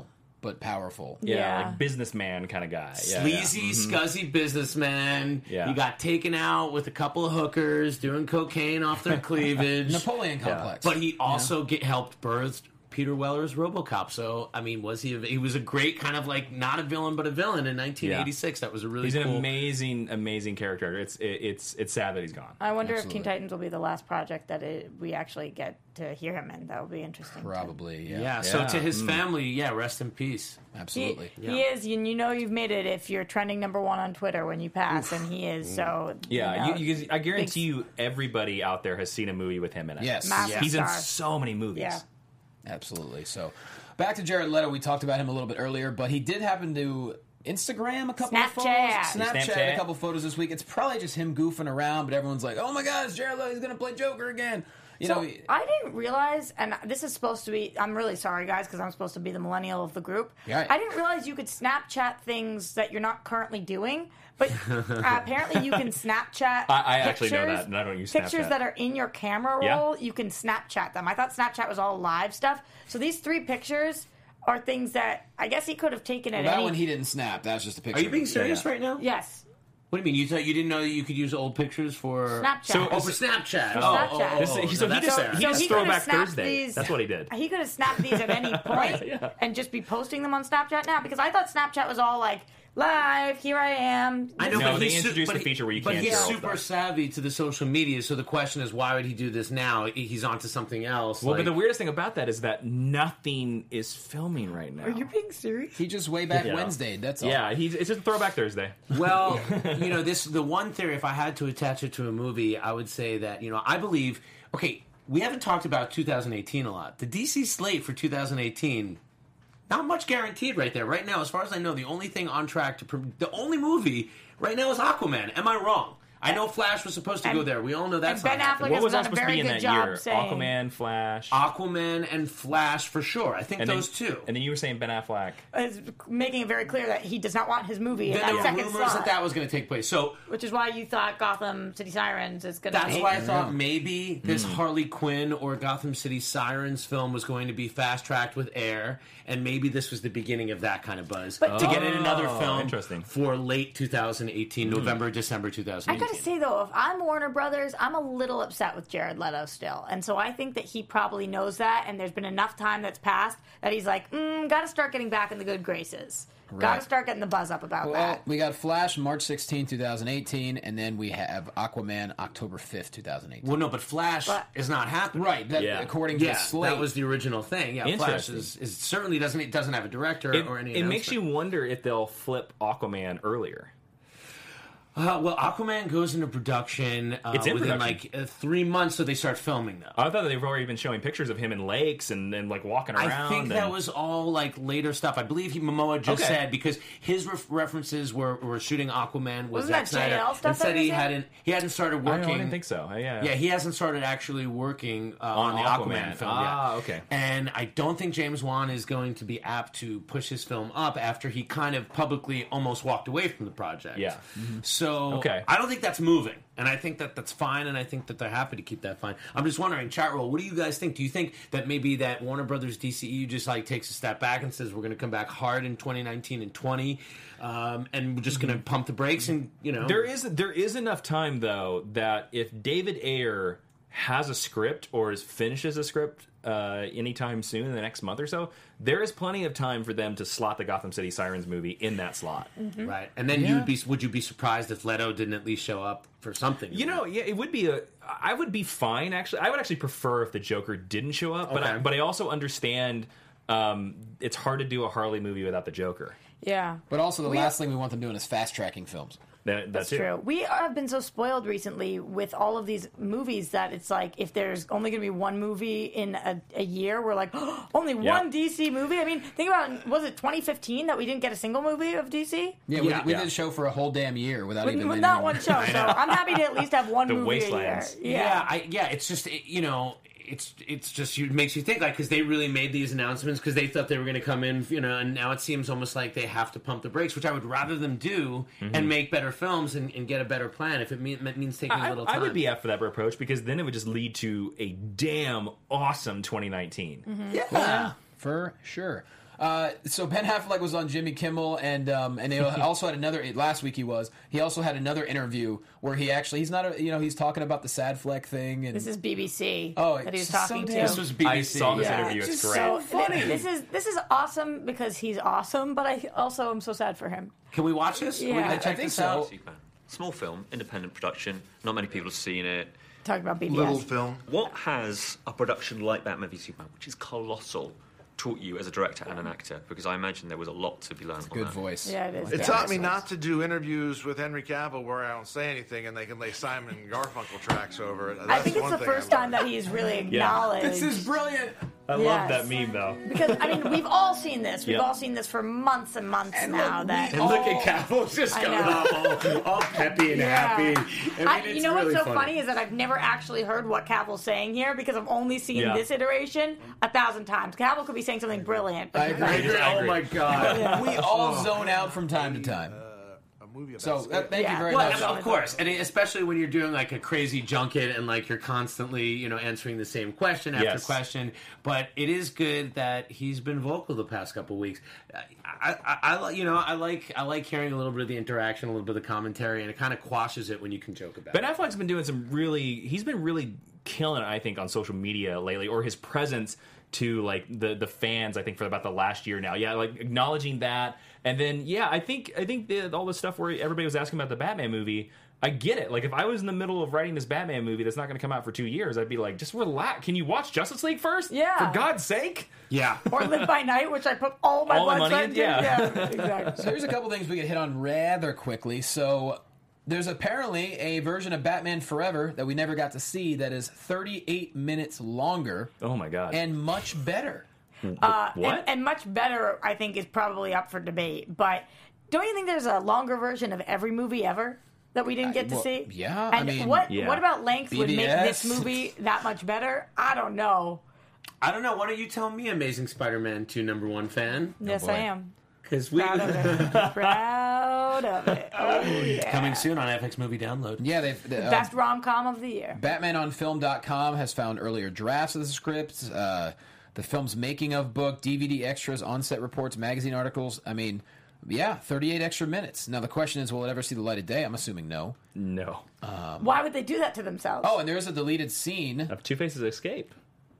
but powerful. Yeah. like businessman kind of guy. Yeah, Sleazy, scuzzy businessman. Yeah. He got taken out with a couple of hookers doing cocaine off their cleavage. Napoleon complex. But he also helped birth Peter Weller's RoboCop. So, I mean, he was a great kind of like not a villain but a villain in 1986. That was a really He's cool. an amazing character. It's sad that he's gone. I wonder if Absolutely. Teen Titans will be the last project that we actually get to hear him in. That would be interesting. too. Probably, yeah. Yeah, so Yeah. to his family, rest in peace. Absolutely. He is, and you know you've made it if you're trending #1 on Twitter when you pass, and he is. So Yeah, you know, I guarantee you, everybody out there has seen a movie with him in it. Yes. Massive He's in star. so many movies. Yeah. Absolutely. So, back to Jared Leto. We talked about him a little bit earlier, but he did happen to Instagram a couple of photos. Snapchat a couple of photos this week. It's probably just him goofing around, but everyone's like, "Oh my God, it's Jared Leto. He's going to play Joker again." You know, I didn't realize, and this is supposed to be, I'm really sorry, guys, because I'm supposed to be the millennial of the group. Yeah. I didn't realize you could Snapchat things that you're not currently doing, but apparently you can Snapchat I actually know pictures- that, and I don't use Pictures Snapchat. that are in your camera Yeah. roll, you can Snapchat them. I thought Snapchat was all live stuff. So these 3 pictures are things that I guess he could have taken at that any... one he didn't snap. That was just a picture. Are you being serious right now? Yes. What do you mean? You thought you didn't know that you could use old pictures for Snapchat. Oh, for Snapchat. Snapchat. This- so he just fair. he just he throw could've back snapped Thursday. these- That's what he did. He could have snapped these at any point and just be posting them on Snapchat now, because I thought Snapchat was all like, live, here I am. I know, No, but they he's introduced a feature where you but can't he's do all super stuff. savvy to the social media. So the question is, why would he do this now? He's onto something else. Well, like, but the weirdest thing about that is that nothing is filming right now. Are you being serious? He just way back Yeah. Wednesday. That's all. Yeah, it's just Throwback Thursday. well, the one theory. If I had to attach it to a movie, I would say that I believe. Okay, we haven't talked about 2018 a lot. The DC slate for 2018. Not much guaranteed right there. Right now, as far as I know, the only thing on track the only movie right now is Aquaman. Am I wrong? I know Flash was supposed to go there. We all know that's Ben not happening. Affleck What was done that a supposed to very be in good that job year? saying- Aquaman, Flash, Aquaman and Flash for sure. I think and those then, two. And then you were saying Ben Affleck. Is making it very clear that he does not want his movie in Then that there were second rumors slot. that was going to take place. So Which is why you thought Gotham City Sirens is going to that's be... why I thought maybe this Harley Quinn or Gotham City Sirens film was going to be fast-tracked with Air, and maybe this was the beginning of that kind of buzz. But to get in another film interesting. for late 2018, November, December I 2018. gotta say though, if I'm Warner Brothers, I'm a little upset with Jared Leto still, and so I think that he probably knows that, and there's been enough time that's passed that he's like, gotta start getting back in the good graces. Gotta start getting the buzz up about Well, that. we got Flash March 16, 2018, and then we have Aquaman October 5th, 2018. Well, no, but Flash But- is not happening. Right, that, Yeah. according to Yeah, the slate. that was the original thing. Yeah, Flash Interesting. is certainly doesn't have a director or any. It makes you announcement. wonder if they'll flip Aquaman earlier. Well, Aquaman goes into production It's in within production. like 3 months, so they start filming though. I thought they've already been showing pictures of him in lakes and like walking around. I think that and- was all like later stuff. I believe Momoa just Okay. said because his references were shooting Aquaman was Wasn't Zack that Snyder JL stuff and that said he he was in? hadn't started I working. didn't think so. Yeah. Yeah, he hasn't started actually working on the Aquaman film Ah, yet. okay. And I don't think James Wan is going to be apt to push his film up after he kind of publicly almost walked away from the project. Yeah. So Okay. I don't think that's moving. And I think that that's fine, and I think that they're happy to keep that fine. I'm just wondering, chat roll, what do you guys think? Do you think that maybe that Warner Brothers DCEU just like takes a step back and says we're going to come back hard in 2019 and 20, and we're just going to pump the brakes and There is enough time though that if David Ayer has a script or finishes a script anytime soon in the next month or so, there is plenty of time for them to slot the Gotham City Sirens movie in that slot. right. And then would you be surprised if Leto didn't at least show up for something? It would be I would be fine actually. I would actually prefer if the Joker didn't show up, Okay. but I also understand it's hard to do a Harley movie without the Joker. Yeah. But also, the last thing we want them doing is fast-tracking films. That's it. True. We have been so spoiled recently with all of these movies that it's like if there's only going to be one movie in a year, we're like, only one DC movie? I mean, think about, was it 2015 that we didn't get a single movie of DC? Yeah, Yeah. we did a show for a whole damn year without even With letting not them- one show, so I'm happy to at least have one The movie Wastelands. a year. Yeah, it's just it's just it makes you think like because they really made these announcements because they thought they were going to come in, and now it seems almost like they have to pump the brakes, which I would rather them do and make better films and get a better plan if it means taking a little time. I would be up for that approach because then it would just lead to a damn awesome 2019. Yeah, for sure. So Ben Affleck was on Jimmy Kimmel, and they also had another. Last week he also had another interview where he's not he's talking about the sad fleck thing. And This is BBC. Oh, that he was it's so talking to. This was BBC. I saw this Yeah. interview. It's Just great. so funny. This is awesome because he's awesome, but I also am so sad for him. Can we watch this? Yeah. We can I check think this so. out. Superman. Small film, independent production. Not many people have seen it. Talking about BBS. Little film. What has a production like Batman v Superman, which is colossal, taught you as a director and an actor? Because I imagine there was a lot to be learned on Good that. voice. Yeah, it is. It Yeah. taught me not to do interviews with Henry Cavill where I don't say anything and they can lay Simon and Garfunkel tracks over it. I That's think it's one the thing I first time learned. that he's really acknowledged. This is brilliant. I love Yes. that meme though. Because, I mean, we've all seen this. We've Yep. all seen this for months and months now. That And look at Cavill just I coming know. up all peppy and Yeah. happy. I mean, you it's know really what's so funny. funny is that I've never actually heard what Cavill's saying here because I've only seen Yeah. this iteration 1,000 times. Cavill could be saying something brilliant. But I agree. Oh my god. We all zone out from time to time. A movie about So space. thank you Yeah. very Well, much. of course, and especially when you're doing like a crazy junket and like you're constantly, answering the same question after Yes. question. But it is good that he's been vocal the past couple of weeks. I like hearing a little bit of the interaction, a little bit of the commentary, and it kind of quashes it when you can joke about Ben it. Affleck's been doing he's been really killing it, I think, on social media lately, or his presence to like the fans, I think, for about the last year now. Yeah, like acknowledging that. And then I think all the stuff where everybody was asking about the Batman movie, I get it. Like if I was in the middle of writing this Batman movie that's not going to come out for 2 years, I'd be like, just relax. Can you watch Justice League first? Yeah. For God's sake. Yeah. or Live by Night, which I put all my All my blood, money sweat in? into. Yeah. Exactly. So here's a couple things we could hit on rather quickly. So there's apparently a version of Batman Forever that we never got to see that is 38 minutes longer Oh my God. and much better. What? And much better, I think, is probably up for debate. But don't you think there's a longer version of every movie ever that we didn't get to well, see? yeah, I And mean, what yeah. about length would make this BBS. movie that much better? I don't know. I don't know. Why don't you tell me, Amazing Spider-Man 2 #1 fan? Yes, boy. I am. Because we Proud of it. Proud of it. Oh, yeah. coming soon on FX Movie Download. Yeah, they've Best rom-com of the year. BatmanOnFilm.com has found earlier drafts of the script, the film's making of book, DVD extras, on-set reports, magazine articles. I mean, yeah, 38 extra minutes. Now the question is, will it ever see the light of day? I'm assuming no. No. Why would they do that to themselves? Oh, and there is a deleted scene. Of Two-Face's escape.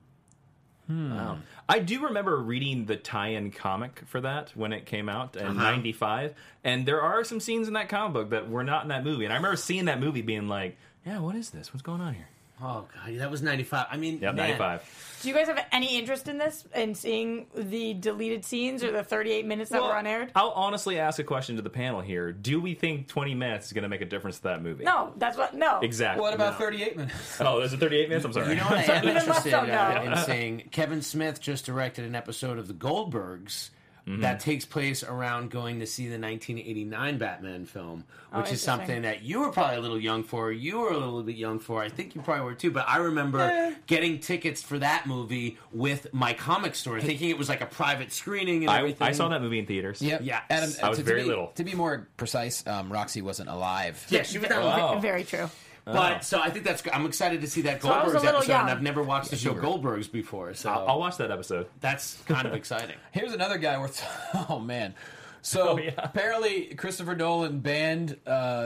Wow. I do remember reading the tie-in comic for that when it came out in '95, and there are some scenes in that comic book that were not in that movie. And I remember seeing that movie being like, yeah, what is this? What's going on here? Oh, God. That was 95. I mean, Yep, man. 95. Do you guys have any interest in this, in seeing the deleted scenes or the 38 minutes that were unaired? I'll honestly ask a question to the panel here. Do we think 20 minutes is going to make a difference to that movie? No, that's what. No. Exactly. What about 38 minutes? Oh, is it 38 minutes? I'm sorry. You know what I am even less interested so now. in seeing? Kevin Smith just directed an episode of The Goldbergs that takes place around going to see the 1989 Batman film, which is interesting. something that you were probably a little young for. You were a little bit young for. I think you probably were too. But I remember getting tickets for that movie with my comic store, thinking it was like a private screening and everything. I saw that movie in theaters. Yep. Yeah. Adam, I was very be, little. To be more precise, Roxy wasn't alive. Yeah, she was not. Oh. Very true. But so I think that's. I'm excited to see that I was a Goldbergs little episode, young. and I've never watched the show Goldbergs before, so I'll watch that episode. that's kind of exciting. Here's another guy worth. Oh man! So yeah. apparently Christopher Nolan banned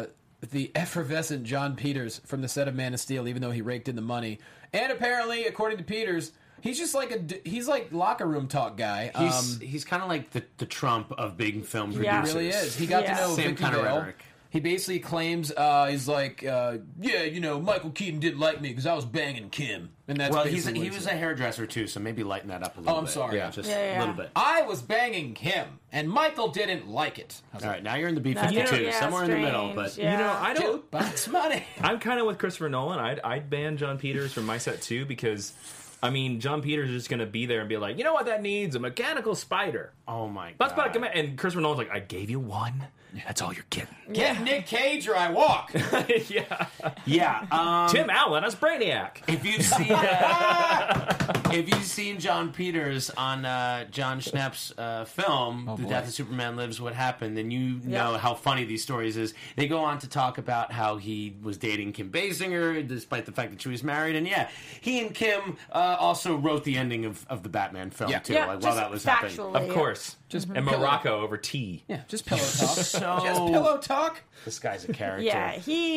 the effervescent John Peters from the set of Man of Steel, even though he raked in the money. And apparently, according to Peters, he's just like he's like locker room talk guy. He's kind of like the Trump of big film Yeah. producers. He really is. He got Yeah. to know Same Vicky kind of Vale. rhetoric. He basically claims he's like, yeah, Michael Keaton didn't like me because I was banging Kim, and that's Well, basically what he was a said. hairdresser too, so maybe lighten that up a little bit. I'm sorry. Yeah, just Yeah. a little bit. I was banging Kim, and Michael didn't like it. All right, now you're in the That's- B-52, yeah, somewhere in the middle. strange, But yeah. You know, I don't. Bucks money. I'm kind of with Christopher Nolan. I'd ban John Peters from my set too because, I mean, John Peters is just going to be there and be like, you know what that needs? A mechanical spider. oh my Let's god, come in. And Christopher Nolan's like, I gave you one. That's all you're getting. Get Nick Cage or I walk. Yeah. yeah. Tim Allen as Brainiac. If you've seen If you've seen John Peters on John Schnapp's film, The Death of Superman Lives, What Happened, then you know how funny these stories is. They go on to talk about how he was dating Kim Basinger, despite the fact that she was married. And he and Kim also wrote the ending of the Batman film, too, while that was happening. Of course. Just and Morocco over tea. Yeah, just pillow talk. Just pillow talk. This guy's a character. Yeah,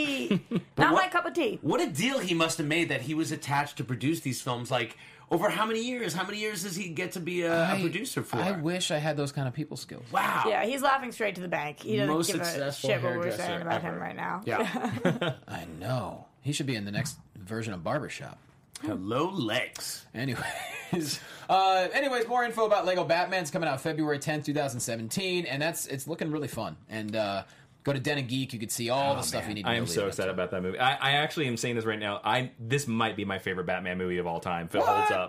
not my cup of tea. What a deal he must have made that he was attached to produce these films. Like, over how many years? How many years does he get to be a producer for? I wish I had those kind of people skills. Wow. Yeah, he's laughing straight to the bank. He doesn't Most give a successful shit what we're hairdresser saying about ever. him right now. Yeah. I know. He should be in the next version of Barbershop. Hello, legs. Anyways, more info about Lego Batman's coming out February 10th, 2017, and it's looking really fun. And go to Den and Geek, you can see all the stuff you need to know. I am so excited about that movie. I actually am saying this right now. This might be my favorite Batman movie of all time. If it holds up.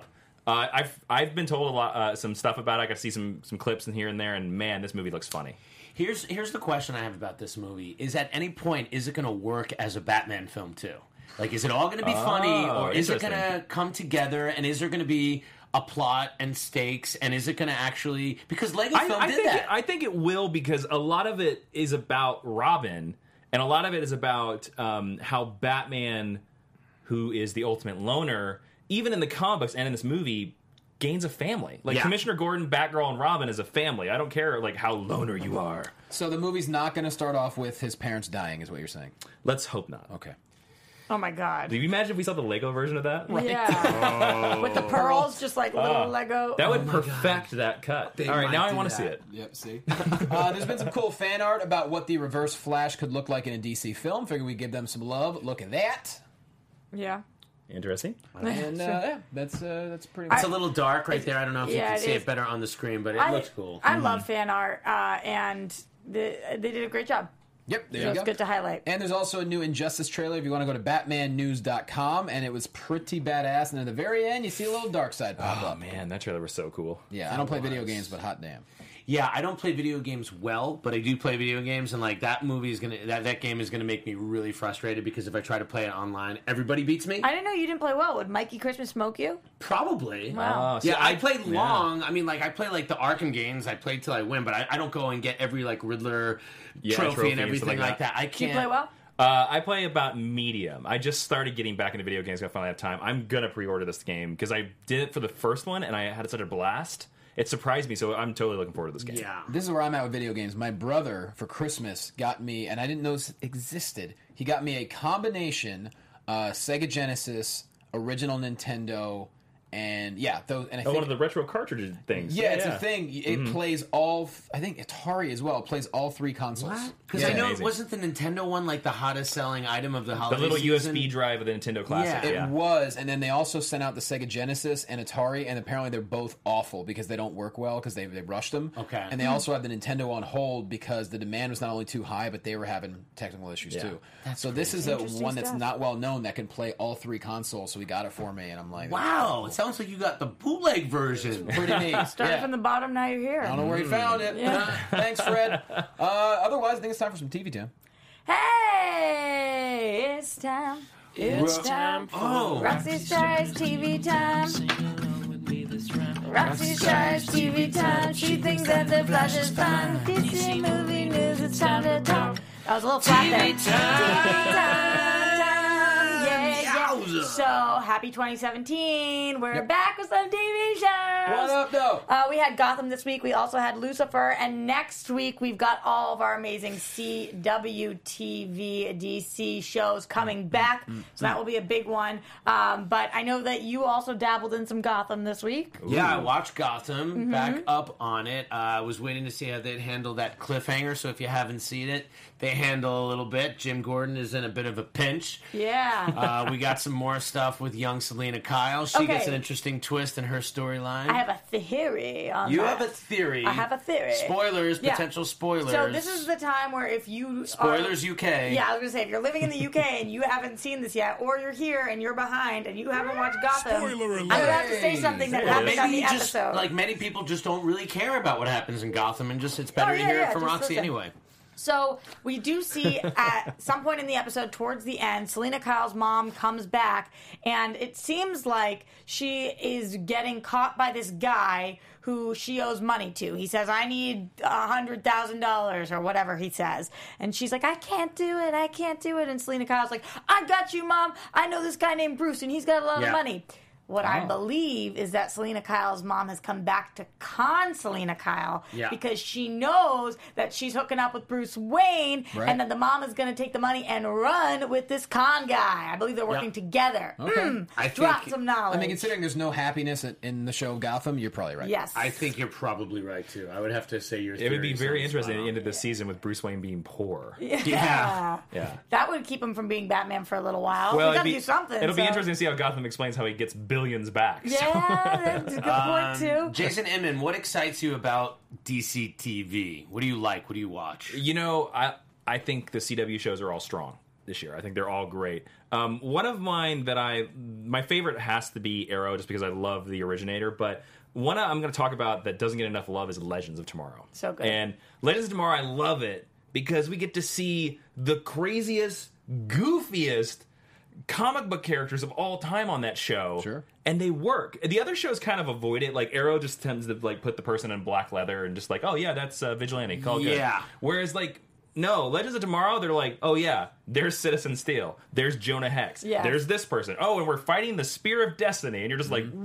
I've been told a lot, some stuff about it. I got to see some clips in here and there, and man, this movie looks funny. Here's the question I have about this movie: is at any point is it going to work as a Batman film too? Like, is it all going to be funny, or is it going to come together? And is there going to be a plot and stakes? And is it going to actually, because Lego Film did that? I think it will, because a lot of it is about Robin, and a lot of it is about how Batman, who is the ultimate loner, even in the comic books and in this movie, gains a family. Like, Commissioner Gordon, Batgirl, and Robin is a family. I don't care like how loner you are. So the movie's not going to start off with his parents dying, is what you're saying? Let's hope not. Okay. Oh my god. Do you imagine if we saw the Lego version of that? Right. Yeah. With the pearls, just like little Lego. That would perfect that cut. All right, now I want to see it. Yep, see? There's been some cool fan art about what the Reverse Flash could look like in a DC film. Figure we'd give them some love. Look at that. Yeah. Interesting. And that's pretty much It's a little dark right there. I don't know if you can see is. it better on the screen, but it looks cool. I love fan art, and they did a great job. Yep, there So you it's go. good to highlight. And there's also a new Injustice trailer if you want to go to BatmanNews.com, and it was pretty badass. And at the very end, you see a little dark side pop up. Oh man, that trailer was so cool. Yeah, I don't play video games, but hot damn. Yeah, I don't play video games well, but I do play video games, and like that movie is gonna that game is gonna make me really frustrated because if I try to play it online, everybody beats me. I didn't know you didn't play well. Would Mikey Christmas smoke you? Probably. Wow. Yeah, I played long. I mean, like I play like the Arkham games. I played till I win, but I don't go and get every like Riddler trophy and everything like that. I can't. Do you play well? I play about medium. I just started getting back into video games. I finally have time. I'm gonna pre-order this game because I did it for the first one and I had such a blast. It surprised me, so I'm totally looking forward to this game. Yeah. This is where I'm at with video games. My brother, for Christmas, got me, and I didn't know this existed, he got me a combination Sega Genesis, original Nintendo, and I think one of the retro cartridge things. Yeah, it's a thing. It plays all. I think Atari as well. It plays all three consoles. Because I know it wasn't the Nintendo one like the hottest selling item of the holiday The little season? USB drive of the Nintendo Classic. It was, and then they also sent out the Sega Genesis and Atari, and apparently they're both awful because they don't work well because they rushed them. Okay. And they also have the Nintendo on hold because the demand was not only too high, but they were having technical issues too. So this is one that's not well known that can play all three consoles. So he got it for me, and I'm like, wow, it sounds like you got the bootleg version. Pretty neat. Started from the bottom, now you're here. I don't know where he found it. Yeah. Thanks, Fred. Otherwise, I think it's time for some TV time. Hey, it's time. It's time for Roxy Stars TV time. Roxy Stars TV time. She thinks that the Flash is fun. DC movie news, it's time to talk. I was a little flat there. TV time. So, happy 2017. We're back with some TV shows. What up, though? We had Gotham this week. We also had Lucifer. And next week, we've got all of our amazing CW TV DC shows coming back. So that will be a big one. But I know that you also dabbled in some Gotham this week. Yeah, I watched Gotham, back up on it. I was waiting to see how they'd handle that cliffhanger. So if you haven't seen it, they handle a little bit. Jim Gordon is in a bit of a pinch. Yeah. We got some more stuff with young Selena Kyle. She gets an interesting twist in her storyline. I have a theory on You that. have a theory. I have a theory. Spoilers, Yeah. potential spoilers. So this is the time where if you Spoilers UK. Yeah, I was going to say, if you're living in the UK and you haven't seen this yet, or you're here and you're behind and you haven't watched Gotham, Spoiler I'm alert. going to have to say something that Or happened on maybe the you just, episode. like many people just don't really care about what happens in Gotham and just it's better to hear it from just Roxy listen. anyway. So we do see at some point in the episode, towards the end, Selena Kyle's mom comes back, and it seems like she is getting caught by this guy who she owes money to. He says, I need $100,000 or whatever he says. And she's like, I can't do it. And Selena Kyle's like, I got you, Mom. I know this guy named Bruce, and he's got a lot of money. What I believe is that Selena Kyle's mom has come back to con Selena Kyle because she knows that she's hooking up with Bruce Wayne and that the mom is going to take the money and run with this con guy. I believe they're working together. Okay. I think, drop some knowledge. I mean, considering there's no happiness in the show Gotham, you're probably right. Yes. I think you're probably right, too. I would have to say your It would be theory very sounds interesting at spot the end on. of the season with Bruce Wayne being poor. Yeah. That would keep him from being Batman for a little while. Well, We got to do something. It'll be interesting to see how Gotham explains how he gets billions back. Yeah, that's a good point, too. Jason Inman, what excites you about DC TV? What do you like? What do you watch? You know, I think the CW shows are all strong this year. I think they're all great. One of mine that my favorite has to be Arrow, just because I love the originator, but one I'm going to talk about that doesn't get enough love is Legends of Tomorrow. So good. And Legends of Tomorrow, I love it because we get to see the craziest, goofiest comic book characters of all time on that show. Sure. And they work. The other shows kind of avoid it. Like Arrow just tends to like put the person in black leather and just like, oh yeah, that's Vigilante. Call it good. Yeah. Whereas like, no, Legends of Tomorrow, they're like, oh yeah, there's Citizen Steel. There's Jonah Hex. Yeah. There's this person. Oh, and we're fighting the Spear of Destiny. And you're just like,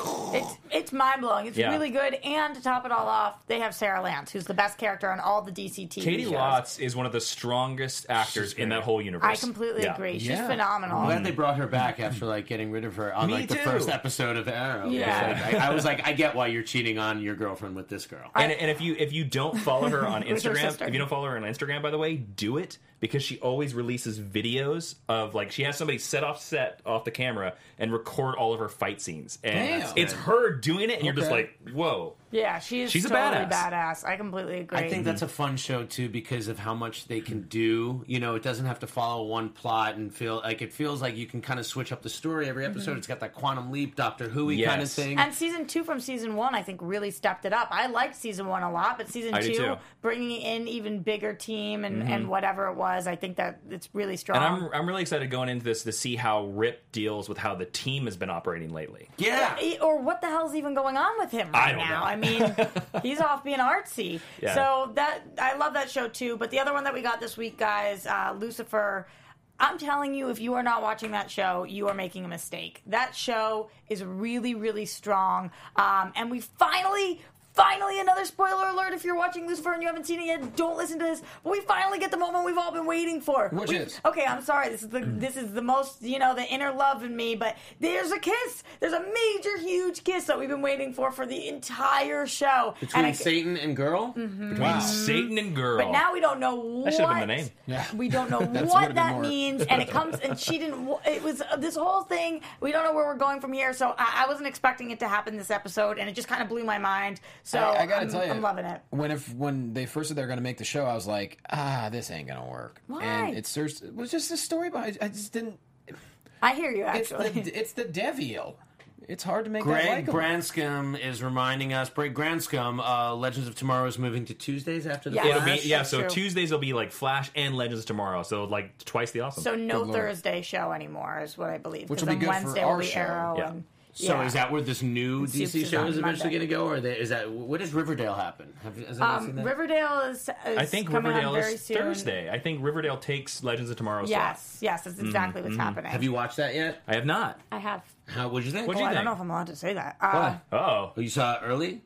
It's mind-blowing. It's Yeah. really good. And to top it all off, they have Sarah Lance, who's the best character on all the DC TV Katie shows. Lotz is one of the strongest actors in that whole universe. I completely agree. She's phenomenal. I'm glad they brought her back after like getting rid of her on Me like the too. first episode of Arrow. Yeah. I was like, I get why you're cheating on your girlfriend with this girl. And if you don't follow her on Who's her Instagram, sister? if you don't follow her on Instagram, by the way, do it because she always releases videos of like she has somebody set off the camera and record all of her fight scenes, and Damn. it's her doing it, and you're just Okay. like, whoa. Yeah, she's She's a totally badass. I completely agree. I think that's a fun show too because of how much they can do. You know, it doesn't have to follow one plot and feel like it feels like you can kind of switch up the story every episode. It's got that Quantum Leap, Doctor Who-y kind of Yes. thing. And season 2 from season 1, I think, really stepped it up. I liked season 1 a lot, but season I do 2, too. bringing in even bigger team and whatever it was, I think that it's really strong. And I'm really excited going into this to see how Rip deals with how the team has been operating lately. yeah. Or what the hell's even going on with him I right don't now? know. I mean, he's off being artsy. Yeah. So I love that show too. But the other one that we got this week, guys, Lucifer. I'm telling you, if you are not watching that show, you are making a mistake. That show is really, really strong. And we finally, another spoiler alert if you're watching Lucifer and you haven't seen it yet, don't listen to this. But we finally get the moment we've all been waiting for. Which is? Okay, I'm sorry. This is the most, the inner love in me, but there's a kiss. There's a major, huge kiss that we've been waiting for the entire show. Between Satan and girl? Between Satan and Girl. But now we don't know what. That should have been the name. Yeah. We don't know That's would've what been that more- means, and it comes, and she didn't. It was this whole thing. We don't know where we're going from here, so I wasn't expecting it to happen this episode, and it just kind of blew my mind. So I gotta tell you, I'm loving it. When they first said they were going to make the show, I was like, this ain't going to work. Why? And it was just a story behind. I just didn't. I hear you. It's Actually, it's the devil. It's hard to make that Greg likable. Branscombe is reminding us. Greg Branscombe, Legends of Tomorrow is moving to Tuesdays after the Yeah. It'll Flash. be That's so true. Tuesdays will be like Flash and Legends tomorrow, so like twice the awesome. so no Good Lord. Thursday show anymore is what I believe. Which 'Cause will be then good for Wednesday our will be show. Arrow. Yeah. And, So yeah. is that where this new And Soups DC is show on is eventually Monday. going to go, or is that what does Riverdale happen? Has anyone seen that? Riverdale is I think coming Riverdale on very is soon. Thursday. I think Riverdale takes Legends of Tomorrow. Yes, that's exactly what's happening. Have you watched that yet? I have not. I have. What'd you think? What'd you I think? don't know if I'm allowed to say that. Why? Oh, Oh, you saw it early?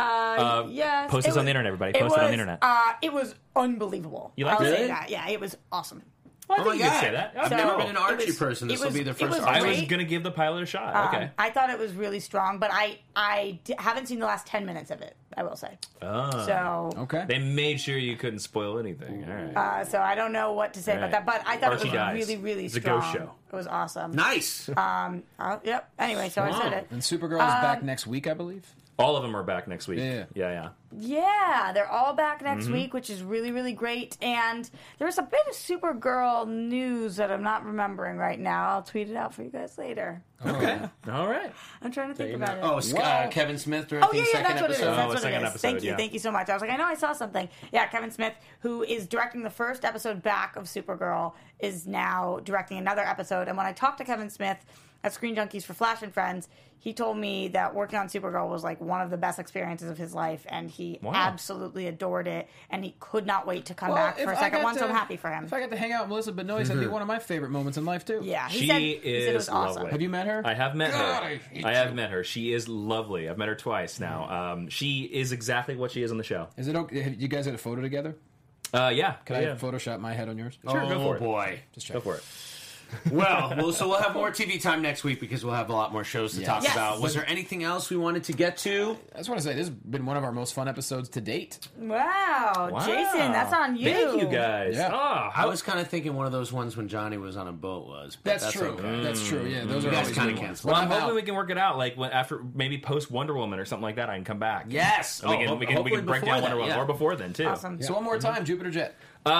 Yes. post this on the internet, everybody. Post it on the internet. It was unbelievable. You liked I'll it? say that. Yeah, it was awesome. Well, I Oh think my you could God. say that. I've So, never been an it Archie was- person. This it will be was- the it first was Archie. I was great. gonna give the pilot a shot. Okay. I thought it was really strong, but I haven't seen the last 10 minutes of it, I will say. So Okay. They made sure you couldn't spoil anything. All right. so I don't know what to say about Right. that, but I thought Archie it was dies. really, really It's a strong. ghost show. It was awesome. Nice. Yep. Anyway, so I said it. And Supergirl is back next week, I believe. All of them are back next week. Yeah. Yeah, they're all back next week, which is really, really great. And there's a bit of Supergirl news that I'm not remembering right now. I'll tweet it out for you guys later. Okay. All right. I'm trying to think about it. Oh, Kevin Smith directing that's what it is. episode. That's what it second is. episode, Thank you so much. I was like, I know I saw something. Yeah, Kevin Smith, who is directing the first episode back of Supergirl, is now directing another episode. And when I talked to Kevin Smith at Screen Junkies for Flash and Friends, he told me that working on Supergirl was like one of the best experiences of his life, and he absolutely adored it, and he could not wait to come back for a second one, so I'm happy for him. If I got to hang out with Melissa Benoist, that'd be one of my favorite moments in life, too. Yeah, She he said it was awesome. lovely. Have you met her? I have met God, her. I hate I have you. met her. She is lovely. I've met her twice now. She is exactly what she is on the show. Is it okay? Have you guys had a photo together? Yeah. Can I Photoshop my head on yours? Sure, go for it. Boy. Just check. Go for it. So we'll have more TV time next week because we'll have a lot more shows to talk Yes. about. Was there anything else we wanted to get to? I just want to say this has been one of our most fun episodes to date. Wow, Jason, that's on you. Thank you, guys. Yeah. I was kind of thinking one of those ones when Johnny was on a boat was. But That's true. Okay. That's true. Yeah, those are guys always kinda good ones. cancel. Well, But I'm I'm hoping out. we can work it out. Like after maybe post Wonder Woman or something like that, I can come back. Yes. And we can break down Wonder Woman or before then too. Awesome. So one more time, Jupiter Jet.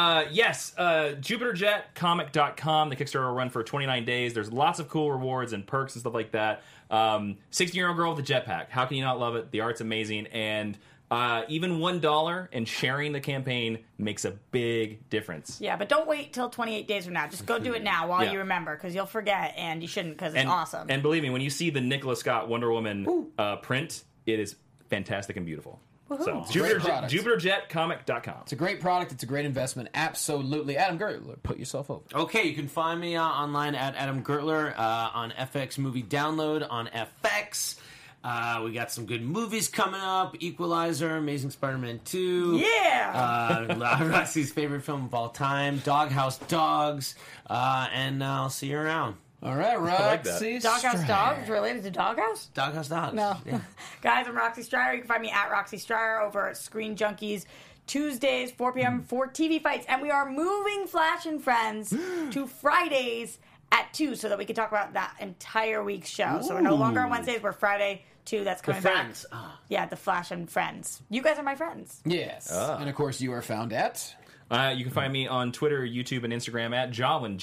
Yes, JupiterJetComic.com. The Kickstarter will run for 29 days. There's lots of cool rewards and perks and stuff like that. 16-year-old girl with a jetpack. How can you not love it? The art's amazing. And even $1 and sharing the campaign makes a big difference. Yeah, but don't wait till 28 days from now. Just go do it now while Yeah. you remember, because you'll forget, and you shouldn't, because it's awesome. And believe me, when you see the Nicola Scott Wonder Woman print, it is fantastic and beautiful. So, It's a great product. JupiterJetComic.com. It's a great product. It's a great investment. Absolutely. Adam Gertler, put yourself over. Okay, you can find me online at Adam Gertler on FX Movie Download on FX. We got some good movies coming up. Equalizer, Amazing Spider-Man 2. Yeah! Roxy's favorite film of all time, Doghouse Dogs. And I'll see you around. All right, Roxy. Doghouse Dogs related to Doghouse? Doghouse Dogs. No. Yeah. Guys, I'm Roxy Stryer. You can find me at Roxy Stryer over at Screen Junkies. Tuesdays, 4 p.m. for TV fights. And we are moving Flash and Friends to Fridays at 2 so that we can talk about that entire week's show. So we're no longer on Wednesdays. We're Friday 2. That's coming back. Friends. Yeah, the Flash and Friends. You guys are my friends. Yes. And of course, you are found at... You can find me on Twitter, YouTube, and Instagram at Jawin,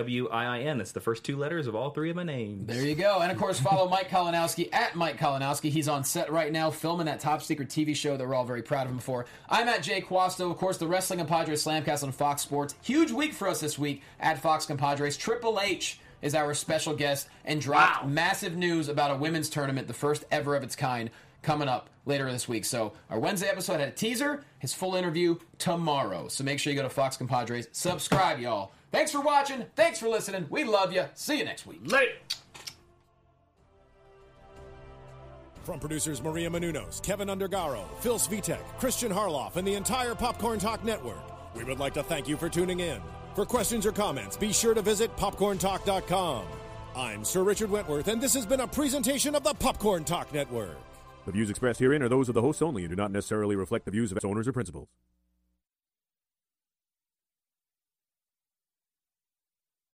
Jawin. That's the first two letters of all three of my names. There you go. And of course, follow Mike Kalinowski at Mike Kalinowski. He's on set right now filming that top secret TV show that we're all very proud of him for. I'm at Jay Quasto. Of course, the Wrestling Compadres Slamcast on Fox Sports. Huge week for us this week at Fox Compadres. Triple H is our special guest and dropped massive news about a women's tournament, the first ever of its kind, coming up later this week. So our Wednesday episode had a teaser, his full interview tomorrow. So make sure you go to Fox Compadres. Subscribe, y'all. Thanks for watching. Thanks for listening. We love you. See you next week. Later. From producers Maria Menounos, Kevin Undergaro, Phil Svitek, Christian Harloff, and the entire Popcorn Talk Network, we would like to thank you for tuning in. For questions or comments, be sure to visit popcorntalk.com. I'm Sir Richard Wentworth, and this has been a presentation of the Popcorn Talk Network. The views expressed herein are those of the hosts only and do not necessarily reflect the views of its owners or principals.